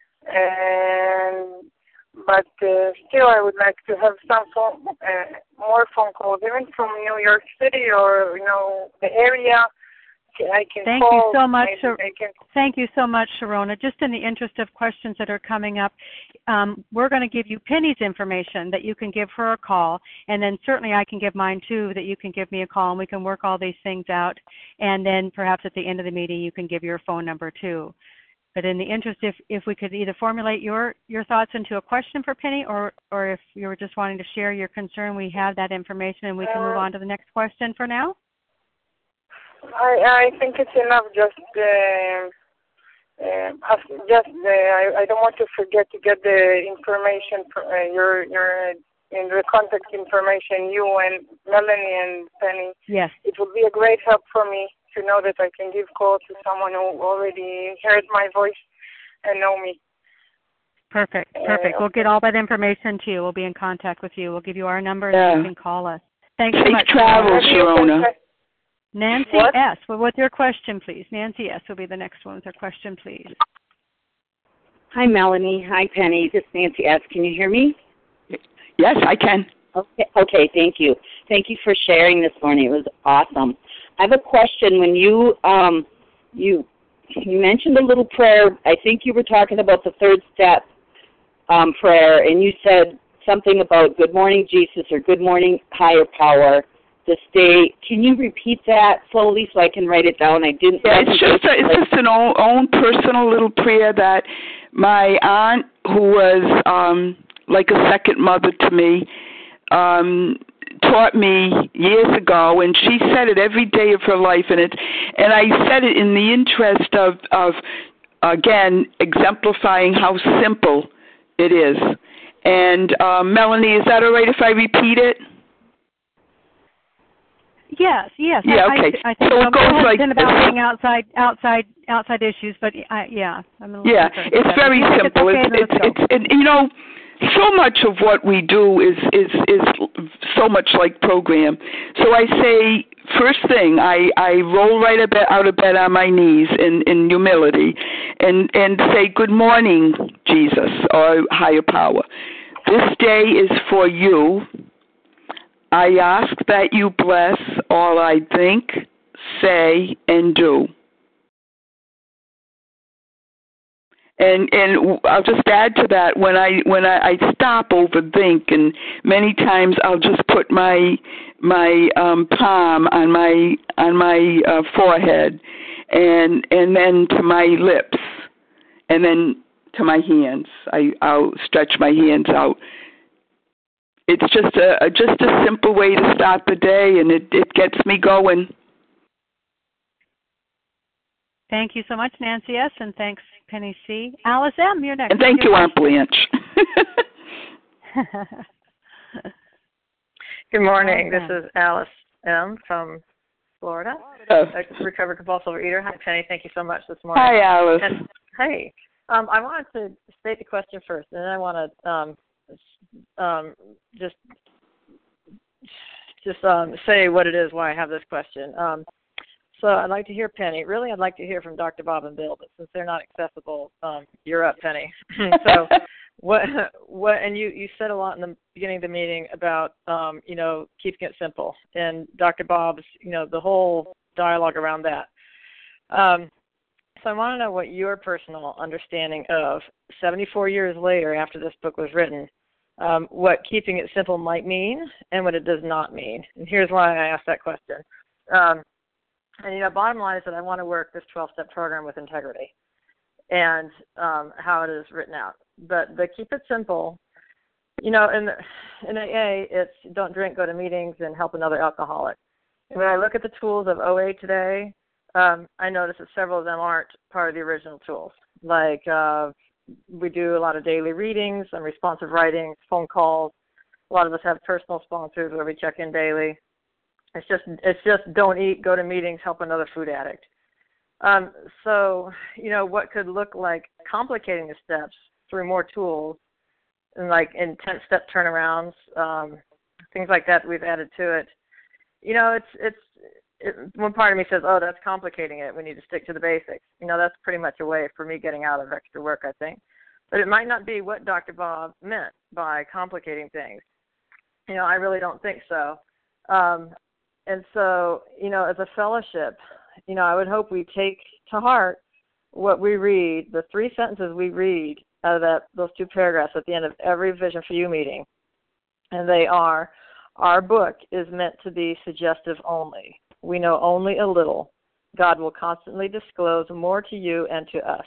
Speaker 10: And but uh, still, I would like to have some phone, uh, more phone calls, even from New York City or you know the area. I can
Speaker 1: Thank
Speaker 10: call.
Speaker 1: you so much.
Speaker 10: Maybe they can...
Speaker 1: Thank you so much, Sharona. Just in the interest of questions that are coming up, um, we're going to give you Penny's information that you can give her a call, and then certainly I can give mine too, that you can give me a call, and we can work all these things out. And then perhaps at the end of the meeting, you can give your phone number too. But in the interest, if if we could either formulate your your thoughts into a question for Penny, or or if you were just wanting to share your concern, we have that information, and we can move on to the next question for now.
Speaker 10: I I think it's enough. Just uh, uh, just uh, I I don't want to forget to get the information for uh, your your in the contact information. You and Melanie and Penny.
Speaker 1: Yes.
Speaker 10: It would be a great help for me to know that I can give call to someone who already heard my voice and know me.
Speaker 1: Perfect. Perfect. Uh, we'll get all that information to you. We'll be in contact with you. We'll give you our number,
Speaker 2: yeah.
Speaker 1: and you can call us. Thanks
Speaker 2: Safe
Speaker 1: so much.
Speaker 2: travels, Sharona.
Speaker 1: Nancy
Speaker 10: what?
Speaker 1: S. Well, with your question, please. Nancy S. will be the next one with her question, please.
Speaker 11: Hi, Melanie. Hi, Penny. This is Nancy S. Can you hear me?
Speaker 2: Yes, I can.
Speaker 11: Okay. Okay. Thank you. Thank you for sharing this morning. It was awesome. I have a question. When you um you you mentioned a little prayer, I think you were talking about the third step um, prayer, and you said something about good morning, Jesus, or good morning, higher power. This day, can you repeat that slowly so I can write it down? I didn't.
Speaker 2: Yeah, it's just a, it's just an own, own personal little prayer that my aunt, who was um, like a second mother to me, um, taught me years ago, and she said it every day of her life, and it, and I said it in the interest of of again exemplifying how simple it is. And uh, Melanie, is that all right if I repeat it?
Speaker 1: Yes, yes.
Speaker 2: Yeah,
Speaker 1: I,
Speaker 2: okay.
Speaker 1: I, I think
Speaker 2: so it goes like
Speaker 1: about being outside, outside, outside issues, but I, yeah, I'm a little
Speaker 2: yeah, it's very simple. It's, it's, it's, it's, and, you know, so much of what we do is is is so much like program. So I say first thing, I I roll right out of bed on my knees in in humility, and and say good morning, Jesus, or higher power. This day is for you. I ask that you bless all I think, say, and do. And and I'll just add to that, when I when I, I stop overthink, and many times I'll just put my my um, palm on my on my uh, forehead, and and then to my lips, and then to my hands. I I'll stretch my hands out. It's just a, a just a simple way to start the day, and it, it gets me going.
Speaker 1: Thank you so much, Nancy S., and thanks, Penny C. Alice M., you're next.
Speaker 2: And thank you, Aunt Blanche.
Speaker 12: Good morning. This is Alice M. from Florida,
Speaker 2: oh.
Speaker 12: a recovered compulsive eater. Hi, Penny. Thank you so much this morning.
Speaker 2: Hi, Alice.
Speaker 12: And, hey, um, I wanted to state the question first, and then I want to um, um, just just um, say what it is, why I have this question. Um, So I'd like to hear Penny. Really, I'd like to hear from Doctor Bob and Bill, but since they're not accessible, um, you're up, Penny. so what? What? And you, you said a lot in the beginning of the meeting about um, you know, keeping it simple, and Doctor Bob's, you know, the whole dialogue around that. Um, so I want to know what your personal understanding of seventy-four years later, after this book was written, um, what keeping it simple might mean and what it does not mean. And here's why I asked that question. Um, And, you know, bottom line is that I want to work this twelve-step program with integrity and um, how it is written out. But the keep it simple, you know, in, the, in A A, it's don't drink, go to meetings, and help another alcoholic. And when I look at the tools of O A today, um, I notice that several of them aren't part of the original tools. Like uh, we do a lot of daily readings and responsive writing, phone calls. A lot of us have personal sponsors where we check in daily. It's just it's just don't eat, go to meetings, help another food addict. Um, so, you know, what could look like complicating the steps through more tools and like in ten-step turnarounds, um, things like that we've added to it. You know, it's it's it, one part of me says, oh, that's complicating it. We need to stick to the basics. You know, that's pretty much a way for me getting out of extra work, I think. But it might not be what Doctor Bob meant by complicating things. You know, I really don't think so. Um, And so, you know, as a fellowship, you know, I would hope we take to heart what we read, the three sentences we read out of that those two paragraphs at the end of every Vision for You meeting. And they are, our book is meant to be suggestive only. We know only a little. God will constantly disclose more to you and to us.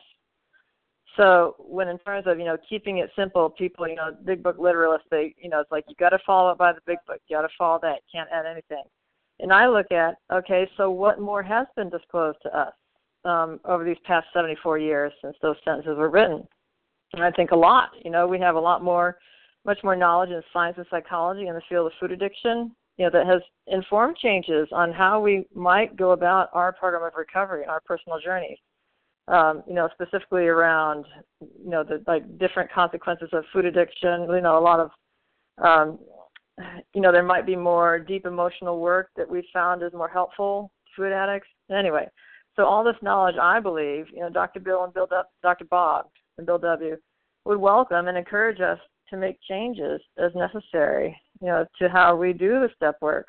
Speaker 12: So when in terms of, you know, keeping it simple, people, you know, big book literalists, they, you know, it's like you got to follow it by the big book. You got to follow that. You can't add anything. And I look at, okay, so what more has been disclosed to us um, over these past seventy-four years since those sentences were written? And I think a lot. You know, we have a lot more, much more knowledge in science and psychology in the field of food addiction, you know, that has informed changes on how we might go about our program of recovery, our personal journeys. Um, you know, specifically around, you know, the like different consequences of food addiction. You know, a lot of um, you know, there might be more deep emotional work that we've found is more helpful to food addicts. Anyway, so all this knowledge, I believe, you know, Doctor Bill and Bill, Doctor Bob and Bill W. would welcome and encourage us to make changes as necessary, you know, to how we do the step work.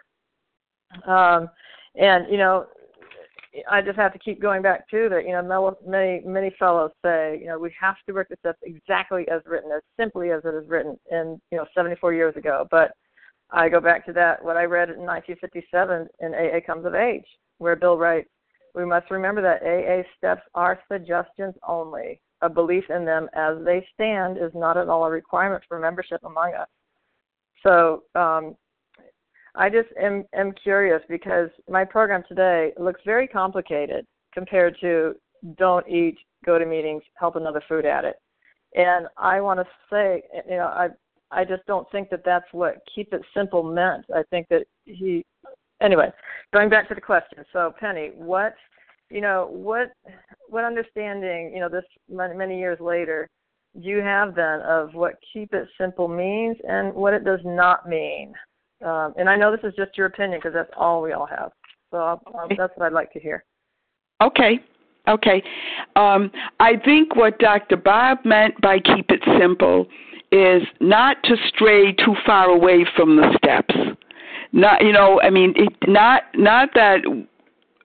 Speaker 12: Um, and, you know, I just have to keep going back to that, you know, many, many fellows say, you know, we have to work the steps exactly as written, as simply as it is written in, you know, seventy-four years ago. But I go back to that, what I read in nineteen fifty-seven in A A Comes of Age, where Bill writes, we must remember that A A steps are suggestions only. A belief in them as they stand is not at all a requirement for membership among us. So um, I just am, am curious because my program today looks very complicated compared to don't eat, go to meetings, help another food addict. And I want to say, you know, I I just don't think that that's what keep it simple meant. I think that he, anyway, going back to the question. So Penny, what, you know, what, what understanding, you know, this many, many years later, do you have then of what keep it simple means and what it does not mean? Um, and I know this is just your opinion because that's all we all have. So I'll, I'll, that's what I'd like to hear.
Speaker 2: Okay. Okay. Um, I think what Doctor Bob meant by keep it simple is not to stray too far away from the steps. Not, you know, I mean, it, not not that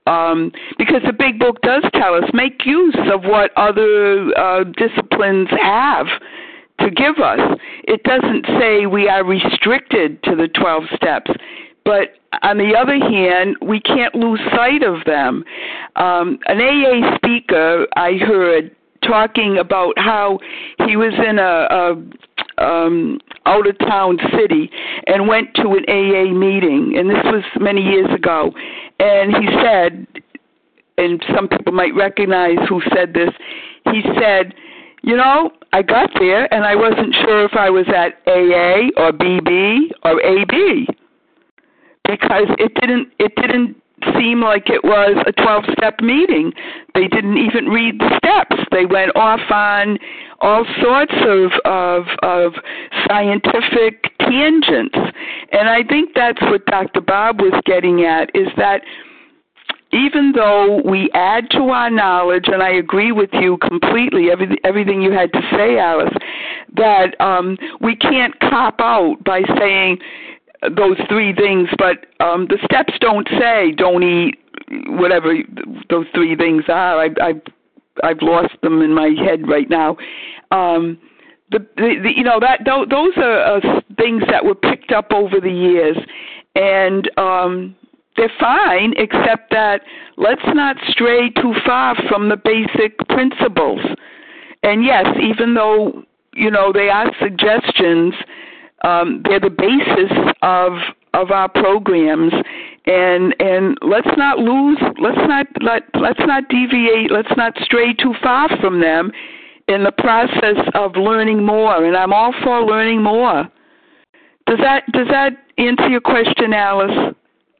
Speaker 2: um, because the big book does tell us, make use of what other uh, disciplines have to give us. It doesn't say we are restricted to the twelve steps, but on the other hand, we can't lose sight of them. Um, an A A speaker I heard talking about how he was in a, a um, out-of-town city and went to an A A meeting, and this was many years ago, and he said, and some people might recognize who said this, he said, you know, I got there and I wasn't sure if I was at A A or B B or A B because it didn't it didn't seem like it was a twelve-step meeting. They didn't even read the steps. They went off on all sorts of, of, of scientific tangents. And I think that's what Doctor Bob was getting at, is that even though we add to our knowledge, and I agree with you completely, every, everything you had to say, Alice, that um, we can't cop out by saying those three things, but um, the steps don't say don't eat whatever those three things are. I, I, I've lost them in my head right now. Um, the, the, the you know that those are uh, things that were picked up over the years, and um, they're fine, except that let's not stray too far from the basic principles. And yes, even though you know they are suggestions, Um, they're the basis of of our programs, and and let's not lose, let's not let let's not deviate, let's not stray too far from them in the process of learning more. And I'm all for learning more. Does that does that answer your question, Alice?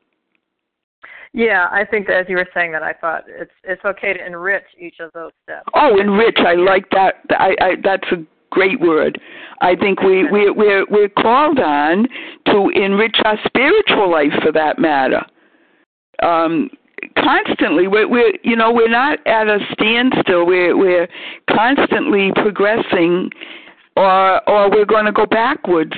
Speaker 12: Yeah, I think that as you were saying that, I thought it's it's okay to enrich each of those steps.
Speaker 2: Oh, enrich! I like that. I, I that's a great word. I think we, we, we're, we're called on to enrich our spiritual life, for that matter. Um, constantly, we're, we're, you know, we're not at a standstill. We're, we're constantly progressing, or, or we're going to go backwards.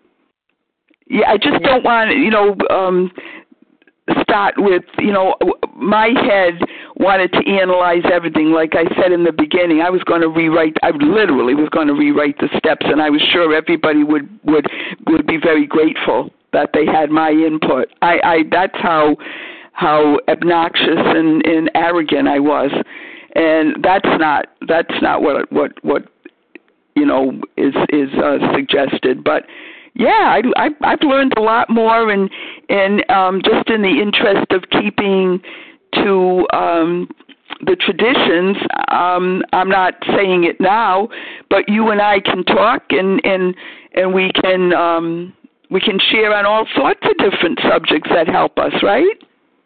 Speaker 2: Yeah, I just don't want, you know, um, start with, you know, my head wanted to analyze everything. Like I said in the beginning, I was going to rewrite, I literally was going to rewrite the steps, and I was sure everybody would, would, would be very grateful that they had my input. I, I that's how how obnoxious and, and arrogant I was. And that's not that's not what what what you know is is uh, suggested. But yeah, I, I, I've learned a lot more, and and um, just in the interest of keeping to um, the traditions. Um, I'm not saying it now, but you and I can talk, and and and we can um, we can share on all sorts of different subjects that help us, right?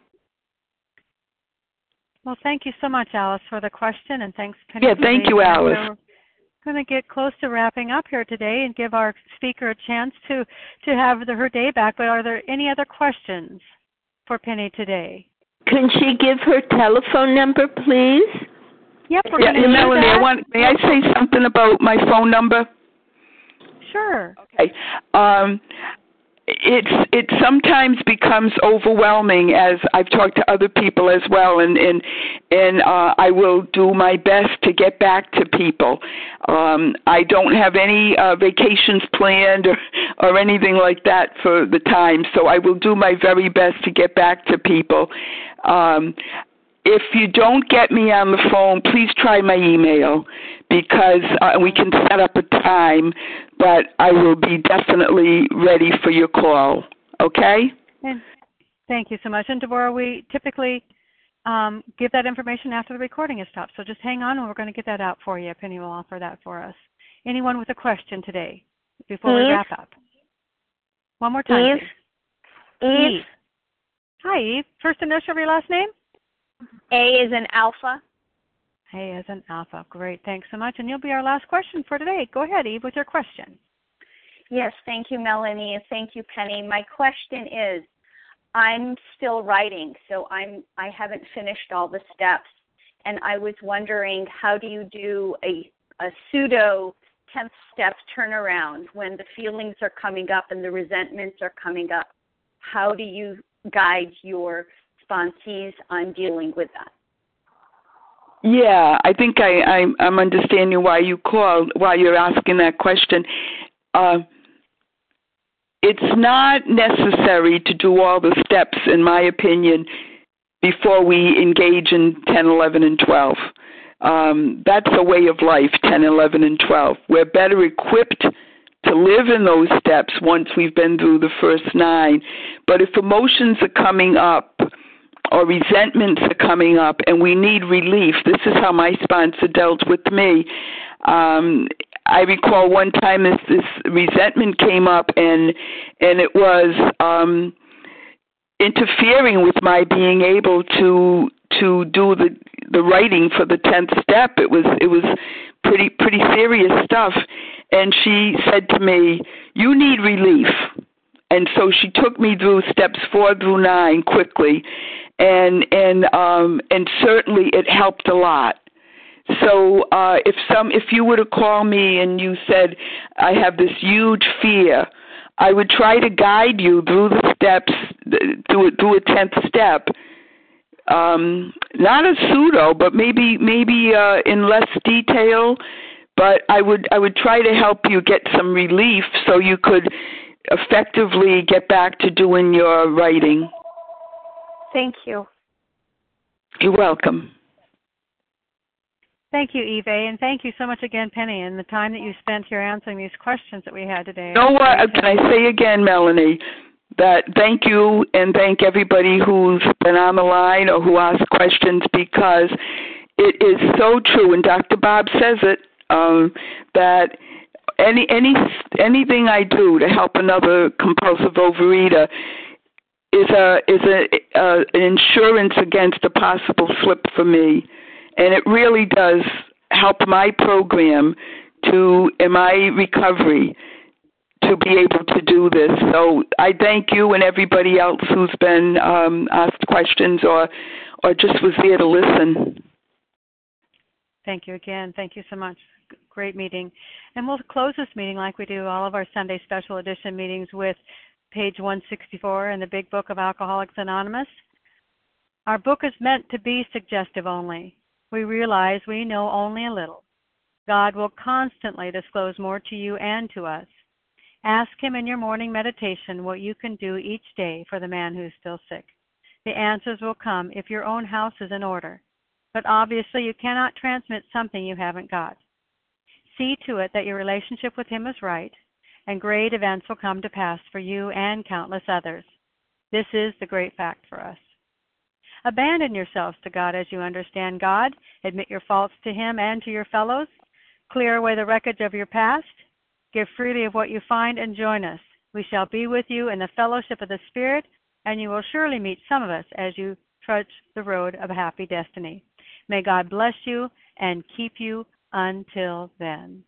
Speaker 1: Well, thank you so much, Alice, for the question, and thanks, Penny.
Speaker 2: Yeah, thank you, Alice.
Speaker 1: We're going to get close to wrapping up here today and give our speaker a chance to, to have the, her day back. But are there any other questions for Penny today?
Speaker 13: Can she give her telephone number, please?
Speaker 1: Yep, we're
Speaker 2: yeah,
Speaker 1: going to do
Speaker 2: Melanie,
Speaker 1: that.
Speaker 2: I want, may I say something about my phone number?
Speaker 1: Sure.
Speaker 2: Okay. Um, it's it sometimes becomes overwhelming, as I've talked to other people as well, and and and uh, I will do my best to get back to people. Um, I don't have any uh, vacations planned or or anything like that for the time, so I will do my very best to get back to people. Um, If you don't get me on the phone, please try my email, because uh, we can set up a time, but I will be definitely ready for your call, okay?
Speaker 1: And thank you so much. And Deborah, we typically um, give that information after the recording is stopped, so just hang on and we're going to get that out for you. Penny will offer that for us. Anyone with a question today before
Speaker 13: Eve?
Speaker 1: we wrap up? One more time,
Speaker 13: Eve?
Speaker 1: please.
Speaker 13: Eve?
Speaker 1: Eve. Hi, Eve. First initial of your last name?
Speaker 14: A is an alpha.
Speaker 1: A is an alpha. Great. Thanks so much. And you'll be our last question for today. Go ahead, Eve, with your question.
Speaker 14: Yes, thank you, Melanie, and thank you, Penny. My question is, I'm still writing, so I'm I haven't finished all the steps, and I was wondering, how do you do a a pseudo tenth step turnaround when the feelings are coming up and the resentments are coming up? How do you guide your responsees on dealing with that.
Speaker 2: Yeah, I think I, I, I'm understanding why you called, why you're asking that question. Uh, it's not necessary to do all the steps, in my opinion, before we engage in ten, eleven, and twelve. Um, that's a way of life, ten, eleven, and twelve. We're better equipped to live in those steps once we've been through the first nine. But if emotions are coming up or resentments are coming up and we need relief, this is how my sponsor dealt with me. Um, I recall one time this, this resentment came up and and it was um, interfering with my being able to to do the the writing for the tenth step. It was it was pretty pretty serious stuff. And she said to me, "You need relief." And so she took me through steps four through nine quickly, and and um, and certainly it helped a lot. So uh, if some if you were to call me and you said, "I have this huge fear," I would try to guide you through the steps, through through a tenth step. Um, not a pseudo, but maybe maybe uh, in less detail. But I would I would try to help you get some relief so you could effectively get back to doing your writing.
Speaker 14: Thank you.
Speaker 2: You're welcome.
Speaker 1: Thank you, Eve, and thank you so much again, Penny, and the time that you spent here answering these questions that we had today.
Speaker 2: You know what? Can I say again, Melanie, that thank you and thank everybody who's been on the line or who asked questions, because it is so true, and Doctor Bob says it, um, that any any anything I do to help another compulsive overeater is a is a, a an insurance against a possible slip for me, and it really does help my program to in my recovery to be able to do this. So I thank you and everybody else who's been um, asked questions or or just was there to listen.
Speaker 1: Thank you again. Thank you so much. Great meeting. And we'll close this meeting like we do all of our Sunday special edition meetings with page one sixty-four in the Big Book of Alcoholics Anonymous. Our book is meant to be suggestive only. We realize we know only a little. God will constantly disclose more to you and to us. Ask Him in your morning meditation what you can do each day for the man who's still sick. The answers will come if your own house is in order. But obviously you cannot transmit something you haven't got. See to it that your relationship with Him is right, and great events will come to pass for you and countless others. This is the great fact for us. Abandon yourselves to God as you understand God. Admit your faults to Him and to your fellows. Clear away the wreckage of your past. Give freely of what you find and join us. We shall be with you in the fellowship of the Spirit, and you will surely meet some of us as you trudge the road of a happy destiny. May God bless you and keep you until then.